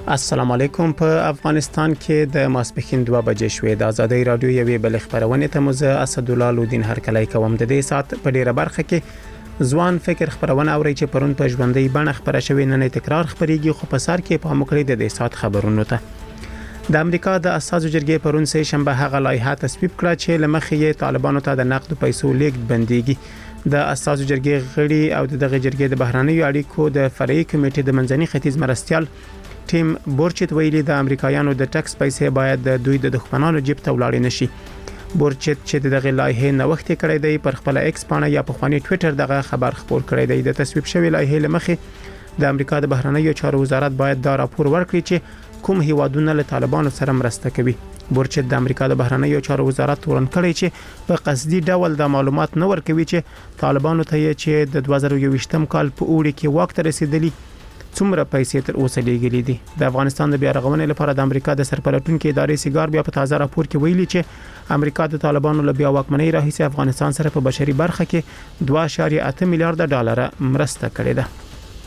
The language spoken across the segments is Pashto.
السلام علیکم. په افغانستان کې د ماسپښین 2 بجې شوې د ازادۍ رادیو یوې بل خبرونه ته مزه اسدالله لودین هرکلی کوم. د دې سات په ډیره برخه کې ځوان فکر خبرونه اوري چې پرون په ژوندۍ بڼه خبره شوې نه تکرار خبريږي، خو په سر کې په مکړې د دې سات خبرونو ته د امریکا د اساسو جرګې پرون سه شنبه هغه لایحه تصویب کړه چې لمخې طالبانو ته د نقد پیسو لیږد بنديږي. د اساسو جرګې غړي او دغه جرګې د بهرانیو اړیکو د فرعي کمیټې د منځني ختیځ مرستيال ټیم بورچت ویلي د امریکایانو د ټکس پیسې باید د دوی د دښمنانو جیب ته ولاړ نشي. بورچت چې دغه لایحه نوښت کړی دی پر خپل ایکس پاڼه یا په خواني ټوئیټر دغه خبر خپور کړی دی. د تصویب شوی لایحه لمخې د امریکا د بهرنیو چارو وزارت باید دا راپور ورکړي چې کوم هیوادونه له طالبانو سره مرسته کوي. بورچت د امریکا د بهرنیو چارو وزارت تورن کړی چې په قصدي ډول د معلومات نه ورکوي چې طالبانو ته چې د 2021م کال په اوړي کې وخت رسیدلی څومره پیسې تر اوسه لګیلې دي. د افغانستان د بیا رغونې لپاره د امریکا د سرپرټونکو ادارې سیګار بیا په تازه راپور کې ویلي چې امریکا د طالبانو له بیا واکمنۍ راهیسې افغانستان سره په بشري برخه کې 2.8 میلیارډ ډالر مرسته کړې ده.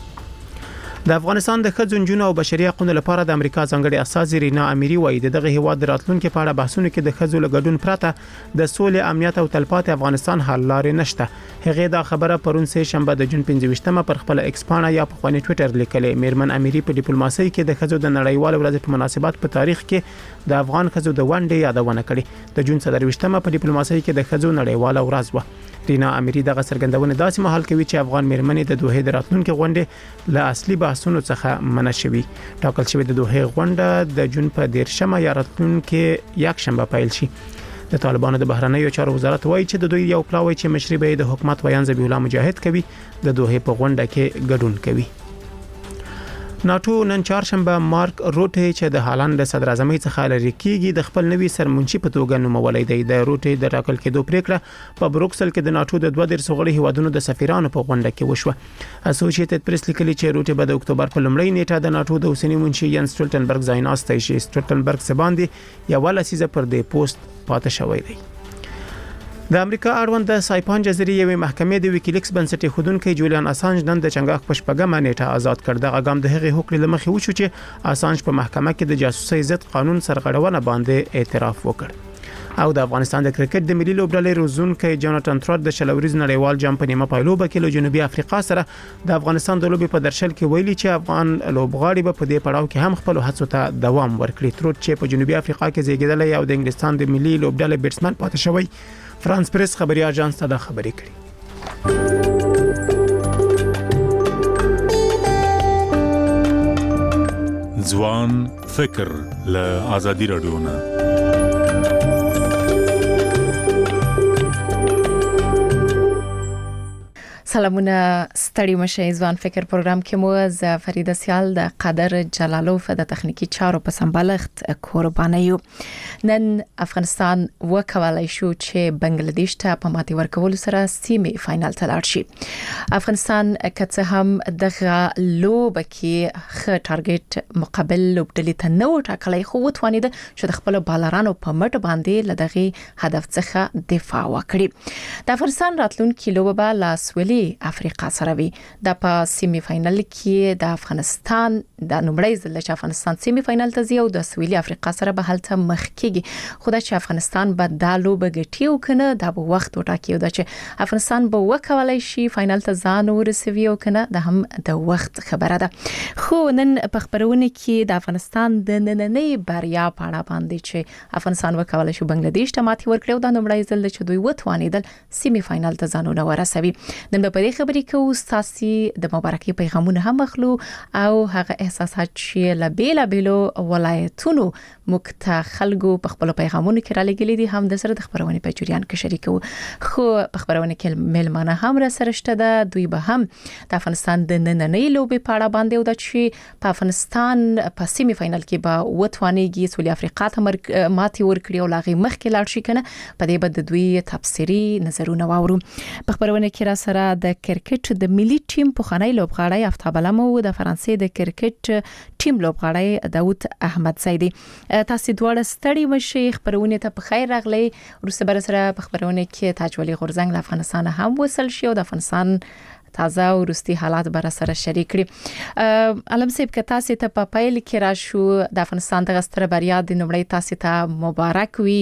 د افغانستان د ښځو نجونو او بشري حقوقو لپاره د امریکا ځانګړي اساس رینا اميري وایي دغه هیواد د راتلونکو په اړه بحثونه کې د ښځو لګډون پرته د سولې امنیت او تلپاتې افغانستان حل لارې نشته. هغه دا خبره پرون سه شنبه د جون 25مه پر خپل ایکس پاڼه یا په خواني ټوئیټر لیکلې. میرمن اميري په ډیپلوماسي کې د ښځو د نړیوال ورځ په مناسبت په تاریخ کې د افغان ښځو د ونډې یادونه کړې. د جون 23مه په ډیپلوماسي کې د ښځو نړیوال ورځ و. رینا اميري دغه څرګندونه داسې مهال کوي چې افغان میرمنې د دوه د راتلونکو غونډې له اصلي بحثونو څخه منع شوي. ټاکل شوی د دوه غونډه د جون په 13مه یا راتلونکو یک شنبه پیل شي. د طالبانو د بهرنیو چارو وزارت وایي چې د دوی یو پلاوی چې مشري به د حکومت ویان ذبیح الله مجاهد کوي د دوه په غونډه کې ګډون کوي. ناتو نن چهارشنبه مارک روټه چې د هالند صدر اعظم څخه لري کیږي د خپل نوي سرمنشي په توګه نومولې دی. د روټه د راکل کېدو پریکړه په بروکسل کې د ناتو د 2 سغړي هیوادونو د سفیرانو په غونډه کې وشوه. اسوسییټډ پریس لیکلي چې روټه به د اکتوبر په لومړۍ نیټه د ناتو د اوسنی منشي ین سټولټنبرګ ځای ناستای شي. سټولټنبرګ سباندي یو لسیزه پر دې پوسټ پاتې شوی دی. د امریکا اړوند د سایپان جزیرې یوې محکمې د ویکیلیکس بنسټي خودونکو جولیان اسانج نن د چنګاښ په شپږمه نیټه آزاد کړ. د اقام د هغې حکم لمخې وشو چې اسانج په محکمه کې د جاسوسي ضد قانون سرغړونه باندې اعتراف وکړ. او د افغانستان د کرکټ د ملي لوبډلې روزونکو جاناتان ترات د شلوريز نړیوال جام په نیمه پایلوبه کې له جنوبي افریقا سره د افغانستان د لوبي په درشل کې ویلي چې افغان لوبغاړي به په دې پړاو کې هم خپل هڅو ته دوام ورکړي. ترات چې په جنوبي افریقا کې زیږیدل او د انګلستان د ملي لوبډلې بیټسمن پاتې شوی فرانس پریس خبري اژانس ته دا خبري کړي. ځوان فکر له ازادي رادیو نه سلامونه ستړي مشه. ځوان فکر پروګرام کې مو ز فریده سیال د قدر جلالوف د تخنیکی چارو په سمبالښت قرباني یو. نن افغانستان وکولای شو چې بنگلاديش ته په ماتي ورکول سره سیمه فائنل ته لاړ شي. افغانستان کڅه هم دغه لوب کې خ ټارګټ مقابل لوبډلې ته نو ټاکلای خو وتوانید چې د خپل بالرانو په مټ باندې لدغه هدف څخه دفاع وکړي. د افغانستان راتلونکي لوب به لاسولي افریقا سره وي. د په سیمه فائنل کې د افغانستان د نومړی ځل چې افغانستان سیمه فائنل ته ځي او د سویلي افریقا سره به هلته مخ کېږي. خدای چې افغانستان به د لوب ګټي او کنه د وخت وټاکي او د چې افغانستان به وکولای شي فائنل ته ځان ورسوي او کنه د هم د وخت خبره ده. خو نن په خبرونه کې د افغانستان د نننۍ بریا په اړه باندې چې افغانستان وکولای شي بنگلاديش ته ماتي ورکړي او د نومړی ځل چې دوی وتوانیدل سیمه فائنل ته ځان ورسوي. نن په دې خبرې کې استاسي د مبارکي پیغامونه هم اخلو او هغه احساسات چې لبیلا بیلو ولایتونو مکته خلکو په خپل پیغامونو کې را لګلې دي هم د سره د خبرونه په جریان کې شریکو. خو په خبرونه کې ملمانه هم را سره شته ده. دوی به هم د افغانستان د نننۍ لوبې په اړه باندې او د چې په افغانستان په سیمه فائنل کې به وتوانیږي سویلي افریقا ته ماتي ورکړي او لاغي مخ کې لاړ شي کنه په دې بد دوی تفسیری نظرونه واورو. په خبرونه کې را سره د کرکټ د ملي ټیم په خاني لوبغاړی افتاب علم او د فرانسې د کرکټ ټیم لوبغاړی داوود احمد زیدی. تاسو دواړه ستړي مشي. خبرونه ته په خیر راغلي. روسه بر سره په خبرونه کې تاج ولي غورزنګ له افغانستان هم وصل شي او د افغانستان تازه او وروستي حالات بر سره شریک کړي. علم صاحب که تاسو ته په پیل کې راشو د افغانستان د غستره بریا د نومړی تاسو ته مبارک وي.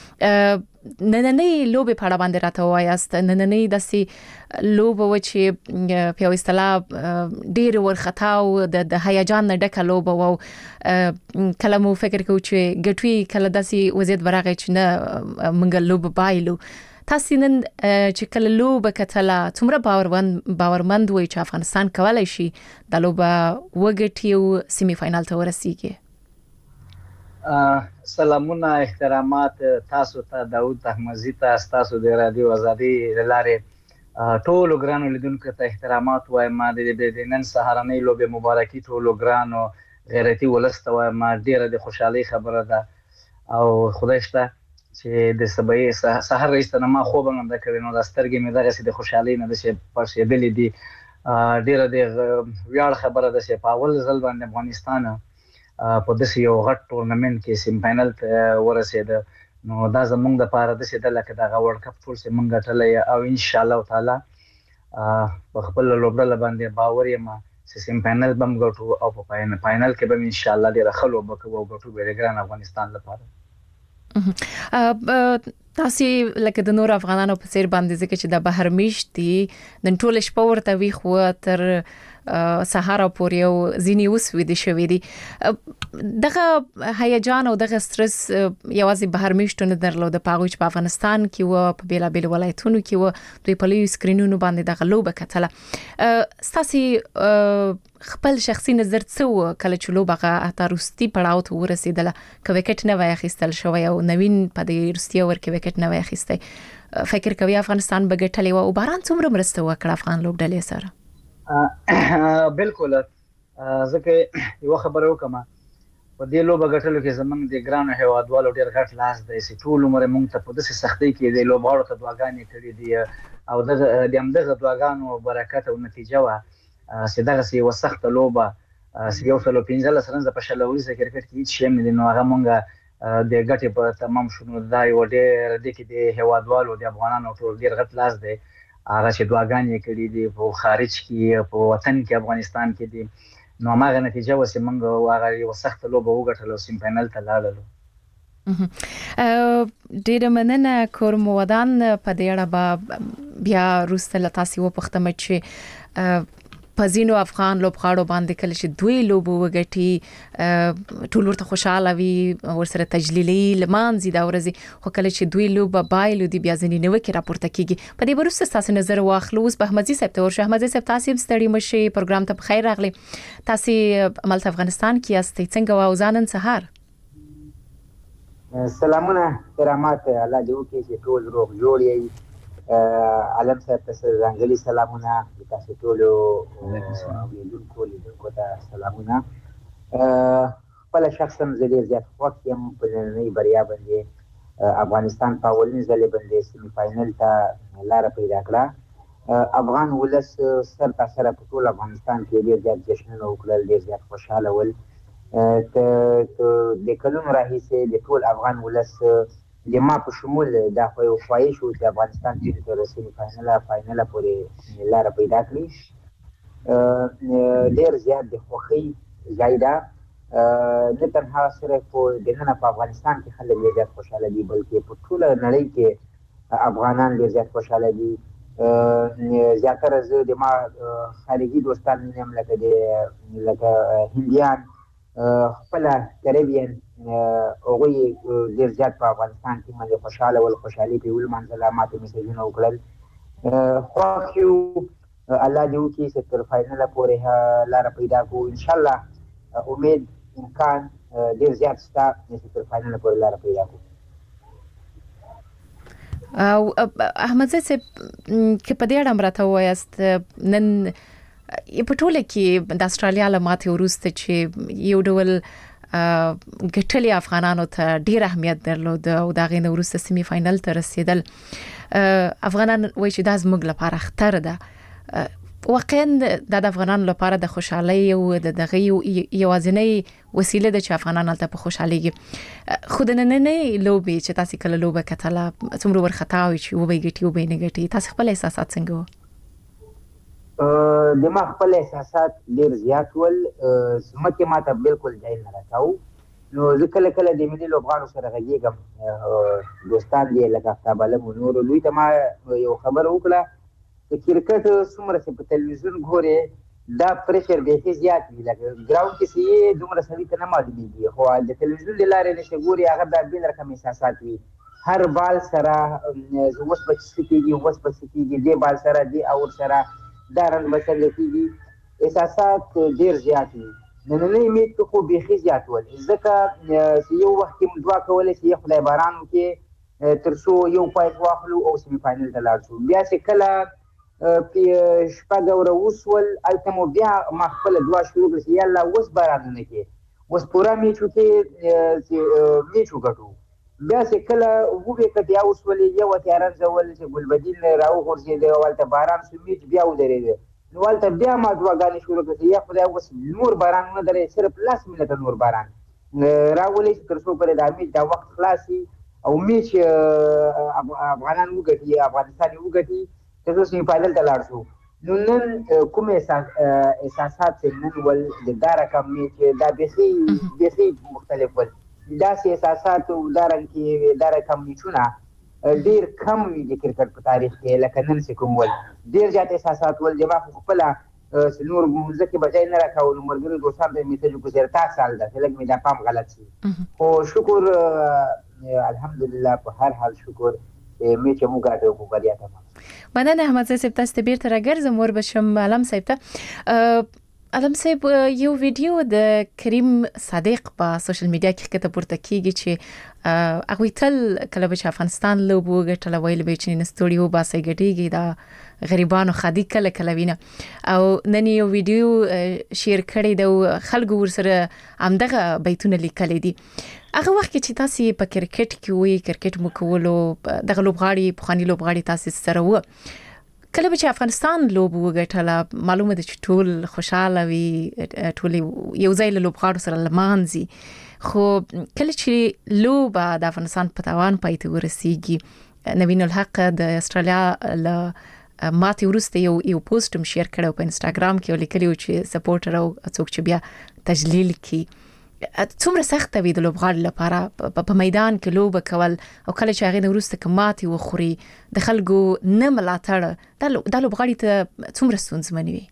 نننۍ لوبې په اړه باندې راته وایاست. نننۍ داسې لوبه و چې په یو اصطلاح ډېر ورختا او د هیجان نه ډکه لوبه و. کله مو فکر کوو چې ګټوي، کله داسې وضعیت ورغی چې نه موږ لوبه بایلو. تاسو نن چې کله لوبه کتله څومره باورمند وئ چې افغانستان کولای شي د لوبه وګټي او سیمی فاینال ته ورسیږي؟ سلامونه، احترامات تاسو ته، داود تحمزي ته، تاسو د رادیو ازادي لاره ټولو ګرانو لیدونکو ته احترامات وایم. د نن سهارنۍ لوبې مبارکي ټولو ګرانو غیرتي ولس ته وایم. ډیره د خوشحالۍ خبره ده او خدای شته چې د سبا سحر رئیس ته ما خوب هم نه کړی، نو د سترګې مې دغه د خوشحالۍ نه د شي پرشېدلې دي. ډیره د ویاړ خبره ده چې په اول ځل باندې افغانستان په داسې یو غټ ټورنمنت کې سیم فاینل ته ورسېد. نو دا زمونږ د پاره د سیده لکه دغه ورلد کپ ټول چې مونږ ټلې او ان شاء الله تعالی په خپل لوبډله باندې باور یم چې سیم فاینل بم ګټو او په فاینل کې به ان شاء الله ډیره ښه لوبه کوو او ګټو به ګران افغانستان لپاره. تاسو لکه د نور افغانانو په څیر باندې ځکه چې د بهر میشت دي نن ټول شپه ورته وی خو تر سهار پورې او ځینې وسوي دي شوې دي. دغه هیجان او دغه سترس یوازې بهر میشتو نه درلود، په هغه چې په افغانستان کې و په بیلابیل ولایتونو کې و دوی په لوی سکرینونو باندې دغه لوبه کتله. تاسو خپل شخصي نظر څه و کله چې لوبه اته روستي پړاو ته ورسېدله؟ که وکټ نه وای اخیستل شوی او نوین په دې روستي اور کې وکټ نه وای اخیستی، فکر کوي افغانستان به ګټلی و او باران څومره مرسته وکړه افغان لوبډلې سره؟ بالکل. ځکه یو خبره وکم په دې لوبه ګټلو کې زمونږ د ګرانو هیوادوالو ډېر غټ لاس دی چې ټول عمر موږ ته په داسې سختۍ کې د لوبغاړو ته دعاګانې کړې دي او د همدغه دعاګانو برکت او نتیجه وه چې دغسې یوه سخته لوبه چې 115 رنزه په شلوریزه کرکټ کې هېڅ شی نه دي، نو هغه موږ د ګټې په تمام شو. نو دا یو ډېر دې کې د هیوادوالو د افغانانو ټول ډېر غټ لاس دی هغه چې دعاګانې کړي دي په خارج کې په وطن کې افغانستان کې دي. نو هغه نتیجه و چې موږ هغه یو سخت لوبه وګټله او سیم فاینل ته لاړلو. ډېره مننه کورم ودان. په دې اړه به بیا وروسته له تاسو وپوښتم چې په ځینو افغان لوبغاړو باندې کله چې دوی لوبه وګټي ټول ورته خوشاله وي، ورسره تجلیلي لمانځي دا ورځي، خو کله چې دوی لوبه بایلو دي بیا ځینې نوکې راپورته کیږي. په دې وروسته تاسو نظر واخلو. اوس به احمدزي صاحب ته ورشو. احمدزي صاحب تاسو هم ستړي مشي، پروګرام ته بخیر راغلی. تاسو عملته افغانستان کې یاستئ، څنګه و ځانن سهار؟ سلامونه، احترامات، الله دې وکړي چې ټول روغ جوړ یې. علم صاحب ته ځانګړي سلامونه، تاسو ټولو لیدونکو ته سلامونه. خپله شخصا زه ډېر زیات خوښ یم په نننۍ بریا باندې. افغانستان په اولني ځلې باندې سیمي فاینل ته لاره پیدا کړه. افغان ولس سر تا سره په ټول افغانستان کې ډېر زیات جشنونه وکړل، ډېر زیات خوشحاله ول. د کلونو راهیسې د ټول افغان ولس د ما په شمول دا خو یو خواهش و چې افغانستان ټیم تر سیمي فاینله پورې لاره پیدا کړي. ډېر زیات د خوښۍ ځای ده. نه تنها صرف دننه په افغانستان کې خلک ډېر زیات خوشحاله دي بلکې په ټوله نړۍ کې افغانان ډېر زیات خوشحاله دي. زیاتره زه د ما خارجي دوستان یم لکه هندیان، خپله کریبین، هغوی ډېر زیات په افغانستان کې باندې خوشحاله ول، خوشحالي پرې ولمانځله، ما ته میسیجونه وکړل. خوښ یو، الله دې وکړي چې تر فاینله پورې لاره پیدا کړو. انشاءالله امید امکان ډېر زیات شته چې تر فاینله پورې لاره پیدا کړو. او احمدزي صاحب که په دې اړه راته وایاست، نن په ټوله کې د استرالیا له ماتې وروسته چې یو ډول ګټلي افغانانو ته ډېر اهمیت درلود او د هغې نه وروسته سیمي فاینل ته رسېدل، افغانان وایي چې دا زموږ لپاره اختر ده. واقعا د افغانانو لپاره د خوشحالۍ او د دغه یوازینۍ وسیله ده چې افغانان هلته په خوشحالېږي. خو د نننۍ لوبې چې تاسې کله لوبه کتله څومره ورخطا وي چې وبه یې ګټي وبه یې نه ګټي، تاسې خپل احساسات څنګه و؟ د ما خپل احساسات ډیر زیات ول، زمکه ماته بالکل ځای نه راکاو. نو زه کله کله د ملي لوبغاړو سره غږیږم، دوستان دي لکه افتاب علم او نور، دوی ته ما یو خبر وکړه د کرکټ څومره چې په تلویزیون ګورې دا پریشر بیخي زیات وي، لکه ګراوند کې چې دومره سړي ته نه معلومیږي، خو د تلویزیون د لارې نه چې ګوري هغه دا بېل رقم احساسات وي. هر بال سره اوس به څه کېږي، اوس به څه کېږي، دې بال سره دې اور سره دا رن به څنګه کېږي، احساسات ډېر زیات وي. نننۍ میچ کې خو بیخي زیات ول، ځکه چې یو وخت کې موږ دعا کولی چې یا خدای باران وکړي تر څو یو پوینټ واخلو او سیمي فاینل ته لاړ شو. بیا چې کله په شپږ اوره وسول هلته مو بیا ما خپله دعا شروع کړه چې یا الله اوس بارانونه کړي، اوس پوره میچ وکړي چې میچ وګټو. بیا چې کله وبې کټیا وسولې یو اتیا رنځول چې ګلبدین راوغورځېد او هلته باران شو، میچ بیا ودرېد. نو هلته بیا ما دعاګانې شروع کړې چې یا خدای اوس نور باران ونه درې، صرف 10 منټه نور باران راولئ چې تر څو پورې دا میچ دا وخت خلاص شي او میچ افغانان وګټي، افغانستان وګټي، تر څو سیمي فاینل ته لاړ شو. نو نن کوم احساسات چې نن ول د دا رقم میچ دا بیخي مختلف ول. داسې احساسات او دا رقم میچونه ډیر کم وي د کرکټ په تاریخ کې، لکه نن چې کوم ول ډیر زیات احساسات ول. د ما خو خپله نور ځکه به ځای نه راکاو، نو ملګرو دوستانو ته یې میسج وکړو چې 10 سال ده چې لږ مې دا پام غلط شي. خو شکر الحمدلله په هر حال شکر میچ مو ګټو په بریا تمام. مننه احمد صاحب، تاسو ته بیرته راګرځم وربشم علم صاحب ته. علم صاحب یو ویډیو د کریم صادق په سوشل میډیا کې کته پورته کیږي چې هغه تل کله چې افغانستان لوبو ګټل ویل به چې نستوډیو باسي ګټيږي دا غریبانو خدي کله کله وینه، او نن یو ویډیو شیر کړی د خلکو ورسره همدغه بیتونه لیکل دي. هغه وخت چې تاسو په کرکټ کې وي، کرکټ مو کولو دغه لوبغاړي پخوانی لوبغاړي تاسو سره و، کله چې افغانستان لوبو وګټله معلومه ده چې ټول خوشاله وي، ټول یو ځای له لوبغاړو سره لمانځي، خو کله چې لوبه د افغانستان په توان پای ته ورسیږي، نوین الحق د استرالیا له ماتې وروسته یو پوسټ هم شیر کړو په انستګرام کې، ولیکلی چې سپورټر او څوک چې بیا تجلیل کی څومره سخت وي د لوبغاړو لپاره په میدان کې لوبه کول، او کله چې هغه وروسته کماتې وخوري د خلکو نه ملاتړ دا لوبغاړي ته څومره ستونزمن وي.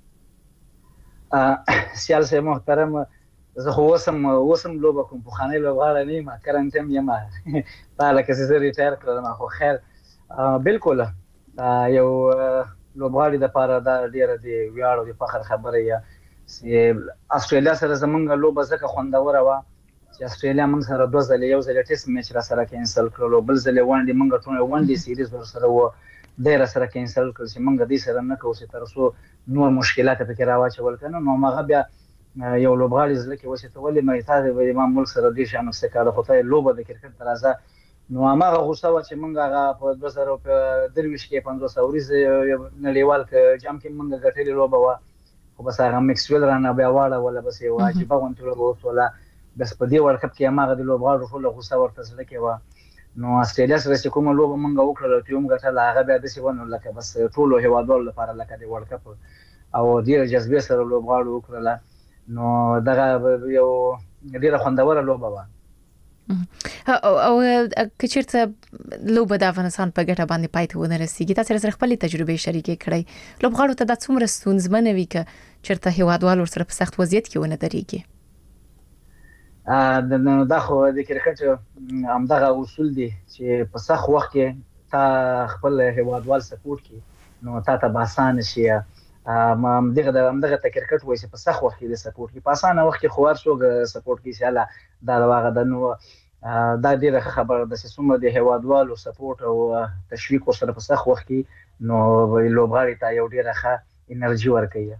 سیال صاحب محترم، زه خو اوسم لوبه کوم، پخوانی لوبغاړی نه یم، کرنټ یم تا لکه چې زه ریټایر کړم. خو خیر بالکل یو لوبغاړي دپاره دا ډېره د ویاړ او د فخر خبره یه چې استرالیا سره زمونږ لوبه ځکه خوندوره وه چې استرالیا موږ سره 2 ځلې، یو ځل ټیسټ میچ را سره کینسل کړلو، بل ځل ونډې موږ ټول ونډې سیریز ور سره و دی را سره کینسل کړل چې موږ دې سره نه کوو چې تر څو نور مشکلات پکې راواچول کنه. نو هغه بیا یو لوبغاړي زله کې وسه ته ولې مې تاسو ما ملک سره دې شامل سکاله خو ته لوبه د کرکټ درازه. نو هغه غوسه و چې موږ هغه په 2023 کې 500 ورځې نړیوال جام کې موږ ګټلې لوبه و، خو بس هغه میکسویل رانه بیا واړه ولا بس یو واجبه غونټه لوبه ولا بس په دې ورلد کپ کې هغه د لوبغاړو ټول غوسه ورته زړه کې و. نو استرالیا سره چې کومه لوبه موږ وکړه ته هم ګټله، هغه بیا د سیونه لکه بس ټول هیوادوالو لپاره لکه د ورلد کپ او ډیر جذبه سره لوبغاړو وکړه. نو دغه یو ډیره خوندوره لوبه و. او کچیرته لوبه د افغانستان په ګټه باندې پاتې ونه رسیږي، تاسو سره خپل تجربه شریکې کړئ، لوبغاړو ته د څومره ستونزمن وي ک چیرته هیوادوال ورسره په سخت وضعیت کې ونه درېږي؟ دا خو د کرکټ همدغه اصول دي چې په سخت وخت کې تا خپل هیوادوال سپورټ کی نو تا ته آسان شي. همدغه ته کرکټ وایي چې په سخت وخت کې د سپورټ کی، په اسانه وخت کې خو هر څوک سپورټ کی چې دا واغه د نو دا ډیره خبره ده چې څومره د هیوادوالو سپورټ او تشویق سره په سخت وخت کې نو لوبغاړي ته یو ډیره ښه انرژي ورکوي.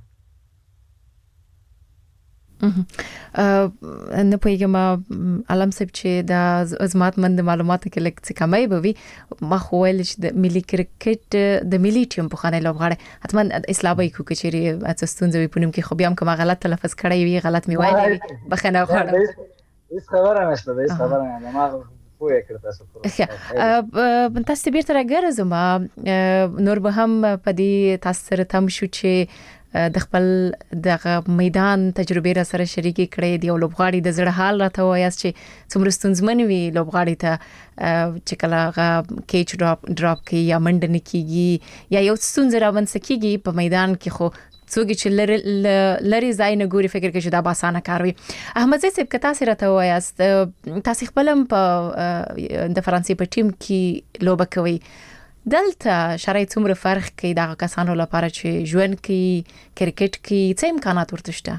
نه پوهیږم علم صاحب چې د ازمات مند معلوماتو کې لکه څه کمای به وي، ما خو ویل چې د ملي کرکټ د ملي ټیم په خانه لوبغاړي حتما اصلاح کوي کچېری اتستونځ وي پونم کې خو بیا هم کوم غلط تلفظ کړی وي، غلط می وایي بخنه غواړم. هیڅ خبره نشته، هیڅ خبره نه. ما پوهه کړ تاسو تاسو بیرته راګرځم نور به هم په دې تاسو سره تم شو چې د خپل دغه میدان تجربه را سره شریکي کړې دی او لوبغاړي د زړه حال راته وایي چې څومره ستونزمن وي لوبغاړي ته چې کله کیچ ډراپ کوي یا منډه نکېږي یا یو ستونزه راوند سکیږي په میدان کې خو څوک چې لری ځای نه ګوري فکر کوي چې دا باسانه کار وي. احمد صاحب کتا سره ته وایاست تاسو خپلم په د فرانسې په ټیم کې لوبه کوي دلته شرایط څومره فرق کوي د کسانو لپاره چې ژوند کې کرکټ کې څه امکانات ورته شته؟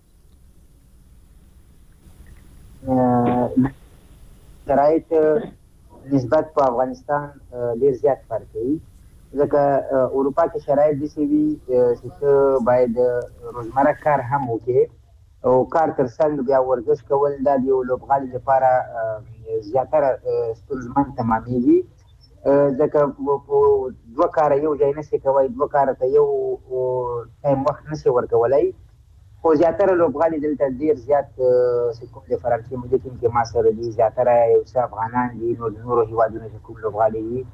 شرایط نسبت په افغانستان ډیر زیات فرق کوي ځکه اروپا کې شرایط داسې وي چې ته باید روزمره کار هم وکړې او کار تر څنګ بیا ورزش کول دا د یو لوبغاړي لپاره زیاتره ستونزمن تمامېږي ځکه دوه کاره یو ځای نشي کولی دوه کاره ته یو ټایم وخت نشي ورکولی خو زیاتره لوبغاړي دلته ډېر زیات چې کوم د فرانسې ملي ټیم کې ما سره دي زیاتره یو څه افغانان دي نو د نورو هیوادونو چې کوم لوبغاړي دي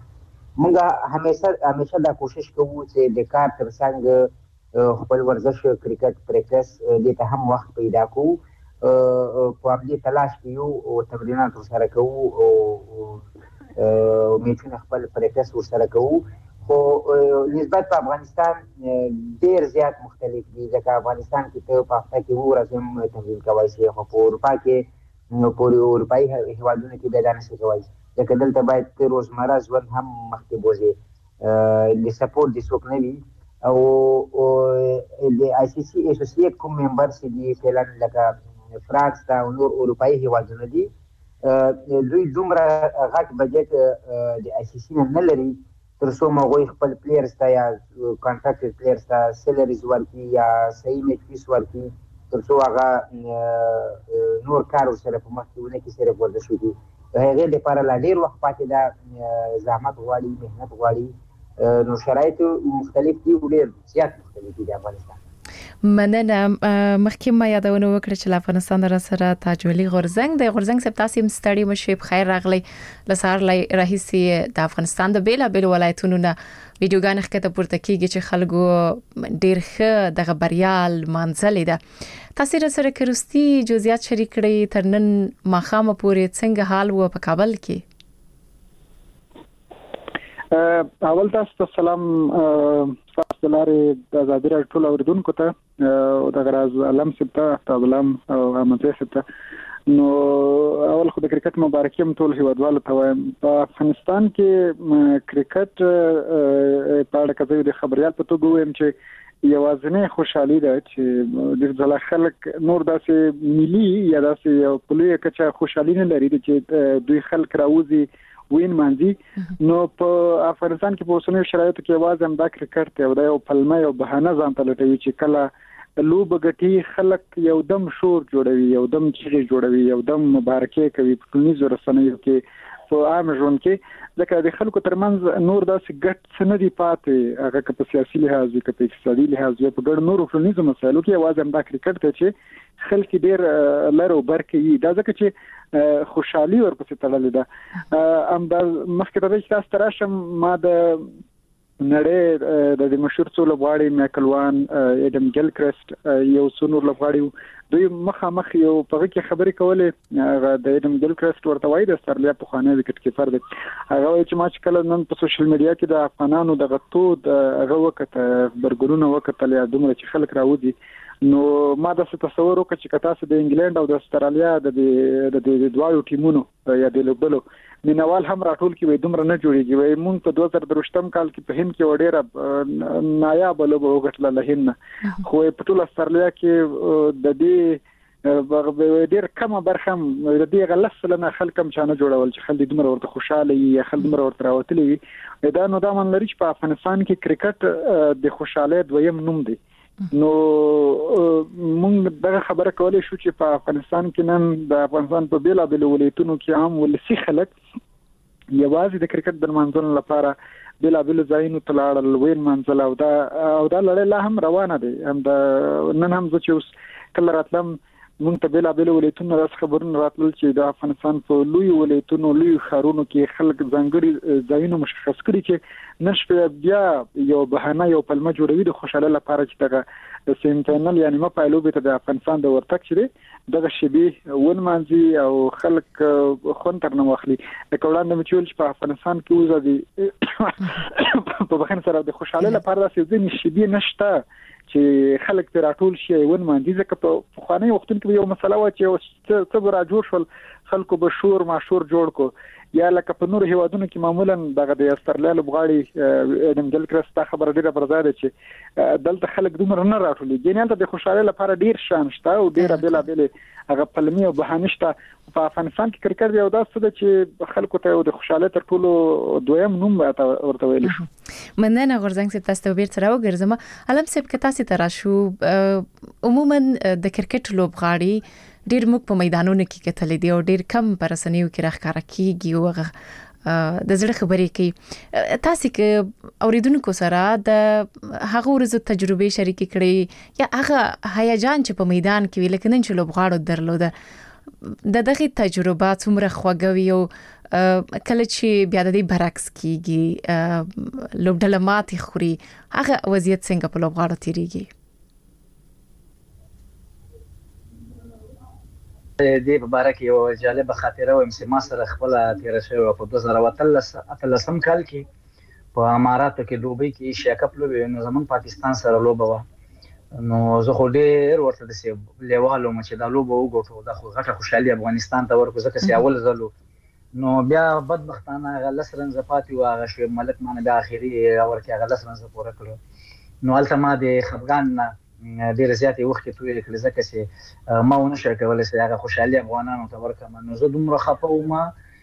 موږ همیشه دا کوشش کوو چې د کار تر څنګ خپل ورزش کرکټ پریکټس دې ته هم وخت پیدا کوو په همدې تلاش کې یو او تمرینات ورسره کوو او میچونه خپل پریکټس ورسره کوو خو نسبت په افغانستان ډېر زیات مختلف دي ځکه افغانستان کې ته په هفته کې 2 ورځې هم تمرین کولی شي خو په اروپا کې په اروپایي هیوادونو کې بیا دا نشي کولی ځکه دلته باید ته روزمره ژوند هم مخکې بوځې د سپورټ د څوک نه وي او د آی سی سی اسوسییټ کوم ممبر چې دي فعلا لکه فرانس ته او نور اروپایي هیوادونه دي دوی دومره غټ بجټ د آی سی سی نه لري تر څو هغوی خپل پلیرز ته یا کانټراکټډ پلیرز ته سیلریز ورکړي یا صحیح میچ فیس ورکړي تر څو هغه نور کار ورسره په مخکې ونه کړي صرف ورزش وکړي هغې لپاره لا ډېر وخت پاتې ده زحمت غواړي محنت غواړي نو شرایط مختلف دي ډېر زیات مختلف دي د افغانستان. مننه. مخکې ما یادونه وکړه چې افغانستان را سره تاج ولي غورزنګ د غورزنګ سپ تاسو مستړی مشي په خیر راغلی لسار لای رئیسي د افغانستان د بیل ولایتونو نه ویډیوګان ښکته پورته کیږي چې خلکو ډیر ښه د خبريال منځلې ده تاسو سره کروستي جزئیات شریک کړئ تر نن ماخامه پورې څنګه حال و په کابل کې؟ اول تاسو سلام تاسو لارې د آزادۍ راډیو ټول اوریدونکو ته او د غراز علم سپتا افتاب علم او احمد سپتا نو اول خو د کرکټ مبارکي هم ټول هیوادوالو ته وایم په افغانستان کې کرکټ په اړه کزه د خبريال په توګه وایم چې یوازینی خوشحالي ده چې د ځل خلک نور داسې ملي یا داسې پولیو کچا خوشحالي نه لري چې دوی خلک راوځي وین مانځي نو په افغانستان کې په اوسنیو شرایطو کې आवाज هم دا کرکټ ته یو پلمه یو بهانه ځان ته لټوي چې کله لوب غټي خلک یو دم شور جوړوي یو دم چیغې جوړوي یو دم مبارکي کوي په ټولنیزو رسنیو کې په عام ژوند کې ځکه د خلکو ترمنځ نور داسې ګټ څه نه دي پاتې هغه که په سیاسي لحاظ وي که په اقتصادي لحاظ وي په ګڼ نورو ټولنیزو مسایلو کې یوازې همدا کرکټ ته چې خلک ډېر لر او بر کوي دا ځکه چې خوشحالي ورپسې تړلې ده همدا مخکې ته چې تاسو ته راشم ما د نړۍ د مشهور څو لوبغاړي مایکل وان اډم ګیلکرست یو څو نور لوبغاړي دوی مخامخ یو په کې خبرې کولې د اډم ګیلکرست ورته وایي د استرالیا په خانه وکټ کیپر دی هغه وایي چې ما چې کله نن په سوشل میډیا کې د افغانانو د غتو هغه وخت برګرونه وکړه یا دومره چې خلک راوځي نو ما د تصور وکړ چې تاسو د انګلند او د استرالیا د دوه ټیمونو یا د لوبلو مینوال هم راټول کې وي دومره نه جوړیږي وي مونږ په 2023 کال کې په هند کې وړه نایاب لوبه وګټله له هند خو په ټول استرالیا کې د دې ډېر کم برخه د دې غلس لنه خلکم چانه جوړول چې خلک دومره ورته خوشاله وي خلک دومره ورته راوتلي وي دا نو دا من لري چې په افغانستان کې کرکټ د خوشاله دویم نوم دی نو موږ دغه خبره کولای شو چې په افغانستان کې نن د افغانستان په بیلابیلو ولایتونو کې عام ولسی خلک یوازې د کرکټ د منځونو لپاره بیلابیلو ځایونو ته لاړل وین منځل او دا لړۍ لا هم روانه ده هم د نن هم چې اوس کله راتلم مونږ ته بېلابېل ولایتونه داسې خبرونه راتلل چې د افغانستان په لوی ولایتونو لوی ښارونو کې خلک ځانګړي ځایونه مشخص کړي چې نن شپه بیا یو بهانه یو پلمه جوړوي د خوشاله لپاره چې دغه سیمی فاینل یعنی ما پایلوبې ته د افغانستان د ورتګ چې دغه شبي ونمانځي او خلک خون تر نه واخلي. لکه وړاندې مې ویل چې په افغانستان کې په بخښنه سره د خوشاله لپاره داسې ځینې شبي نشته چې خلک پر راټول شي ونمانځي. ځکه په خواني وختونو کې یو مسله و چې څه برا جوړ شول خلکو به شور ماشور جوړ کو یا لکه په نور هیوادونو کې معمولا دغه د استرالیا لوبغاړي دمجل کرستا خبره ډیره برزاده چې دلته خلک دومره نه راټولي ګینه د خوشاله لپاره ډیر شان شته او ډیره بېلابېل هغه پلمي او بهانه شته. په افغانستان کې کرکټ یو داسې ده چې خلکو ته د خوشاله تر ټولو دویم نوم ورته ویل شو. مننه غورځنګ سپ تاسو به تر وګرځم علم سپ که تاسو تر شو عموما د کرکټ لوبغاړي ډیر موږ په میدانونو کې کتل دي او ډیر کم پرسنیو کې راخاره کیږي او د زړه خبرې کوي. تاسو کې اوریدونکو سره د هغه ورځو تجربه شریک کړي یا هغه هیجان چې په میدان کې ویل کېنن چې لوبغاړو درلوده دغه تجربه څومره خوږوي او کله چې بیا د دې برعکس کیږي لوبډله ماتې خوري هغه وضعیت څنګه په لوبغاړو تیریږي؟ دې په باره کې یو جالبه خاطره وایم چې ما سره خپل تیر شوی په 2013 کال کې په اماراتو کې دوبۍ کې ایشیا کپ لوبې نو زمون پاکستان سره لوبه و. نو زه خو ډېر ورته د سی لیوالو چې دا لوبه وګټو دا خو غټه خوشحالي افغانستان ته ورکو ځکه چې اول ځلو نو بیا بدبختانه غلس رنز پاتې و هغه شی ملک مانه بیا اخیری ورکه غلس رنز پوره کړو. نو الته ما د خفغان ډیر زیاتې وخت توې کړل ځکه چې ما ونه شو کولای چې هغه خوشحالي افغانانو ته ورکم. نو زه دومره خپه وم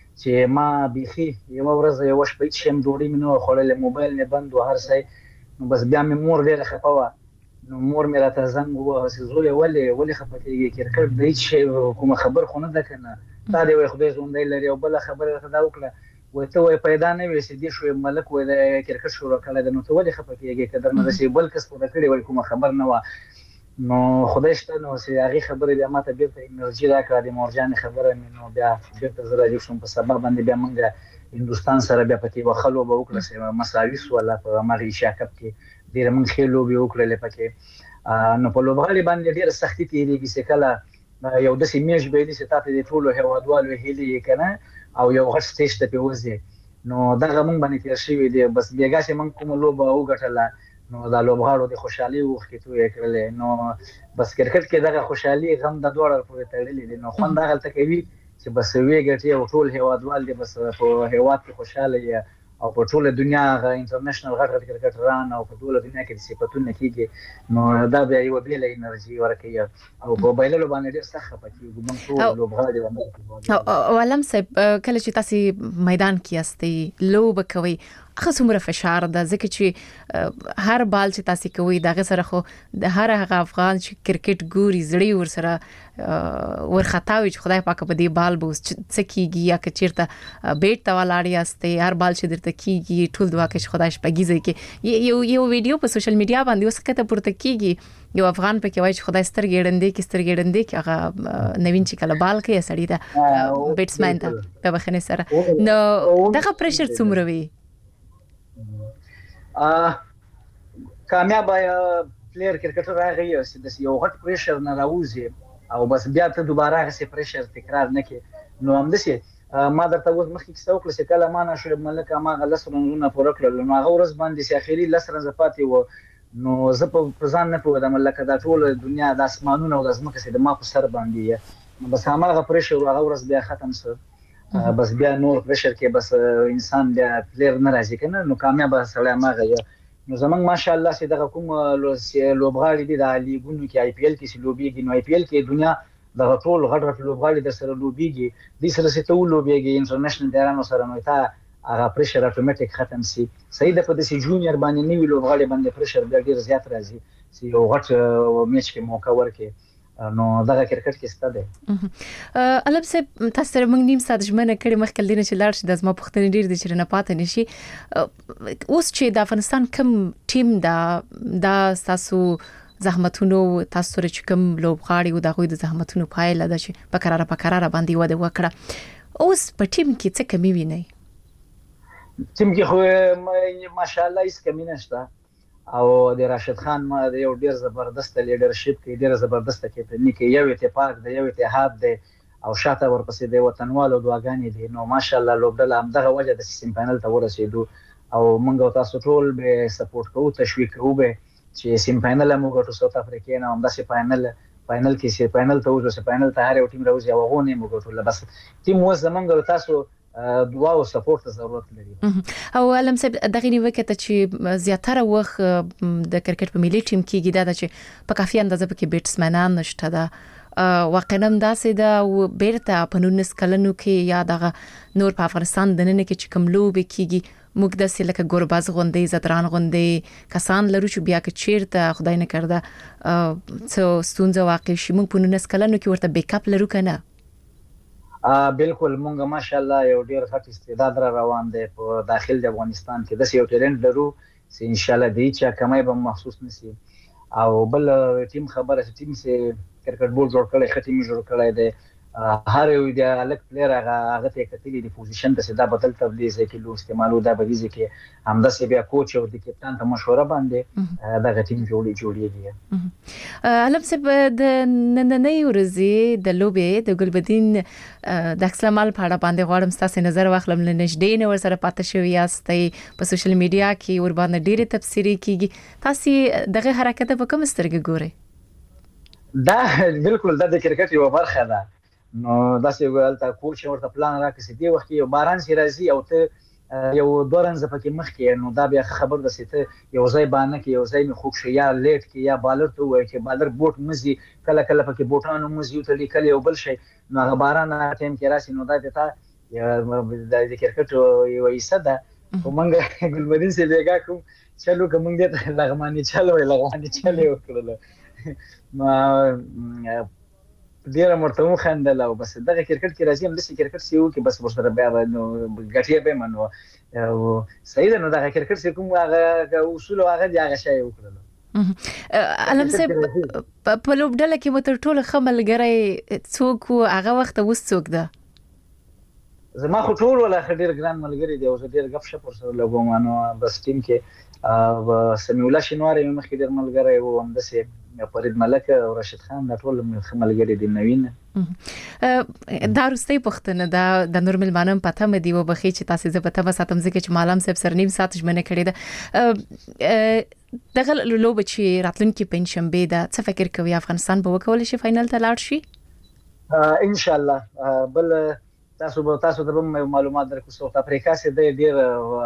چې ما بيخي یو ورځ یو شپه شم ډوډۍ مې نو خورل موبایل نه بند و هر څه نو بس بیا مې مور ډیره خپه و. نو مور مې راته زنګ و چې زوی ولې خپه کېږي کرکټ د هیڅ شی کوم خبر خو نه ده کنه تا دی وای خدای زوندای لري او بل خبره راته دا وکړه وای ته وای پیدا نه وې چې دې شو ملک وای د کرکټ شروع کړل نو ته ولې خپه کېږي کدر نه شي بل کس پوره کړی وای کوم خبر نه و. نو خدای شته نو چې هغه خبره بیا ماته بیرته انرژي راکړه د مورجان خبره مې نو بیا بیرته زرا جو شم په سبب باندې بیا موږ هندستان سره بیا پکې وخلو به وکړه چې مساوي سواله په مغربي ایشیا کپ کې ډیر موږ خېلو به وکړل پکې نو په لوبغالي باندې ډیر سختي تیریږي چې کله یو د سیمېج به دي چې تاسو د ټولو هوادوالو هلي کنه او یو غټ سټیج ته پیوځي نو دا موږ باندې تیر شوی دی بس بیګا چې موږ کوم لوبه وګټله نو دا لوبغاړو د خوشحالي وخت کې کړل نو بس کرکټ کې دغه خوشحالي غم د دوړ پورې تړلې دي نو خوند دغه ته کوي چې بس وی ګټي او ټول هوادوال دي بس په هواد کې خوشاله او په ټول دنیا غا انټرنیشنل غټ کرکټ ران او په ټول دنیا کې د صفاتونه کېږي نو دا به یو بیل انرژي ورکوي او په بایللو باندې ډېر سخت پاتې ګومان ټول لوبغاړي باندې او علم صاحب کله چې تاسو میدان کې استي لوب کوي هغه څومره فشار ده ځکه چې هر بال چې تاسو کوي دغه سره خو د هر هغه افغان چې کرکټ ګوري زړی ور سره ورخطاوي چې خدای پاک په دې بال بوس څه کیږي یا که چیرته بیٹ ته ولاړی استي هر بال چې درته کیږي ټول دعا کوي خدای شپږیږي کې یو ویډیو په سوشل میډیا باندې اوس کته پورته کیږي یو افغان پکې وایي چې خدای سترګې کې هغه نوین چې کله بال کوي سړی دا بیټسمن ته په بخنه سره نو دغه پریشر څومره وي کامیاب پلیئر کرکټر راغی چې د یو غټ پریشر نه راوځي او بس بیا ته دوباره هغه پریشر تکرار نه کې نو هم دسه ما درته اوس مخکې څه وکړل چې کله ما نشو ملک ما غلس رنونه پوره کړل نو هغه ورځ باندې چې اخیری لس رنځ پاتې و نو زه په ځان نه پوهېدم لکه دا ټول دنیا د اسمانونو او د ځمکې چې د ما په سر باندې نو بس هغه پریشر هغه ورځ بیا ختم شو بس بیا نور پریشر کې بس انسان بیا پلیر نه راځي کنه نو کامیاب سره ما غي نو زمنګ ماشاءالله چې دغه کوم لوبغاړي دي د لیګونو کې آی پی ایل کې لوبيږي نو آی پی ایل کې دنیا د ټول غټ لوبغاړي د سره لوبيږي د سره ستو لوبيږي انټرنیشنل ډیرانو سره نو تا هغه پریشر اتوماتیک ختم سي صحیح ده په دې جونیور باندې نیو لوبغاړي باندې پریشر ډیر زیات راځي چې یو غټ میچ کې موقع ورکړي نو دغه کرکټ کې ستاده الب سه تاسو سره موږ نیم ساعت ژمنه کړې مخکې دینه چې لاړ شي د زما پښتنې ډیر دي چې نه پاتې نشي اوس چې د افغانستان کوم ټیم دا تاسو زحمتونو تاسو سره چې کوم لوبغاړي او دغه د زحمتونو پایله ده چې په قراره باندې وده وکړه. اوس په ټیم کې څه کمی ویني؟ ټیم کې خو ماشاءالله هیڅ کمی نشته او د راشد خان ما د یو ډیر زبردست لیډرشپ کې ډیر زبردست کیپټنی کې یو اتفاق دی یو اتحاد دی او شاته ورپسې د وطنوالو دعاګانې دي. نو ماشاءالله لوبډله همدغه وجه د سیم فائنل ته ورسېدو او موږ تاسو ټول به سپورټ کوو تشویق کوو به چې سیم فائنل موږ ټول ساوث افریقا نه هم د فائنل کې سي فائنل ته وځو سي فائنل ته هر یو ټیم راوځي او غو نه موږ ټول بس ټیم وز زمونږ تاسو دعا او سپورټ ضرورت لري. او علم صاحب دغه نیو کې ته چې زیاتره وخت د کرکټ په ملي ټیم کې ګیدا چې په کافي اندازه کې بیټسمنان نشته ده واقعا داسې دا او بیرته په 19 کلنو کې یا دغه نور په افغانستان د نن کې چې کوم لوب کېږي موږ د سلکه ګورباز غوندې زدران غوندې کسان لرو چې بیا کې چیرته خدای نه کړدا څو ستونزه واقع شي موږ په 19 کلنو کې ورته بیک اپ لرو کنه. بالکل مونږ ماشاءالله یو ډیر غټ استعداد را روان دی په داخل د افغانستان کې د یو ټیلنټ لرو چې ان شاء الله دی چې کمای به محسوس نشي او بل ټیم خبره ټیم سه کرکټ بورډ جوړ کړي ختمي جوړ کړي دی هر یو د الک پلیر هغه ته کتلی دی پوزیشن د سدا بدل تبلیغ کې لو استعمالو دا بریزه کې همداسې بیا کوچ او د کپټان ته مشوره باندې دا ټیم جوړیږي. علم صاحب د نننۍ ورځې د لوبې د ګلبدین د اکسلمال په اړه باندې غواړم تاسو نظر واخلم لنجدې نو سره پاتې شوی یاستئ په سوشل میډیا کې ور باندې ډېری تفسیری کیږي تاسو دغه حرکت په کوم سترګې ګورئ؟ دا بالکل د کرکټ یو برخه ده. نو داسې ویل تا کوچ ورته پلان راکړي دی وخت یو باران سي راځي او ته یو دورنځ پکې مخ کې نو دا بیا خبر د سیته یو ځای باندې کې یو ځای می خوښ شي یا لیټ کې یا بالر ته وای چې بالر بوټ مزي کله پکې بوټانو مزي ته لیکل یو بل شي نو هغه باران ټیم کې راشي نو دا ته د کرکټ یو ایسه ده ومنګ ګلبدین سي لګا کوم چلو کوم دې لغمانی چلو وکړل ما ډیر مرته خندل او بس دغه کرکټ کې راځي هم د کرکټ سیو کې بس ورسره بیا نو غټي به منو او صحیح نو دغه کرکټ سې کوم هغه اصول هغه دی هغه شی وکړل. علم صاحب په لوبډله کې متر ټول خملګری څوک هغه وخت اوس څوک ده؟ زما خو ټول ولا ډیر ګران ملګری دی او ډیر غف شپ سره لګوم نو بس ټیم کې سمیع الله شینواری مخکې ډیر ملګری و هم دسه فرید ملک او راشد خان دا ټول ملګری دي نوین. دا رستي پختنه دا د نورمل مانم پته مدي و بخي چې تاسو زه پته وساتم ځکه چې مالام صاحب سرنیم سات ژمنه کړی ده دغه لوب چې راتلونکي پنځشنبه ده څه فکر کوي افغانستان به وکول شي فائنل ته لاړ شي؟ ان شاء الله بل تاسو ته معلومات درکو ساوث افریقا سه د ډیر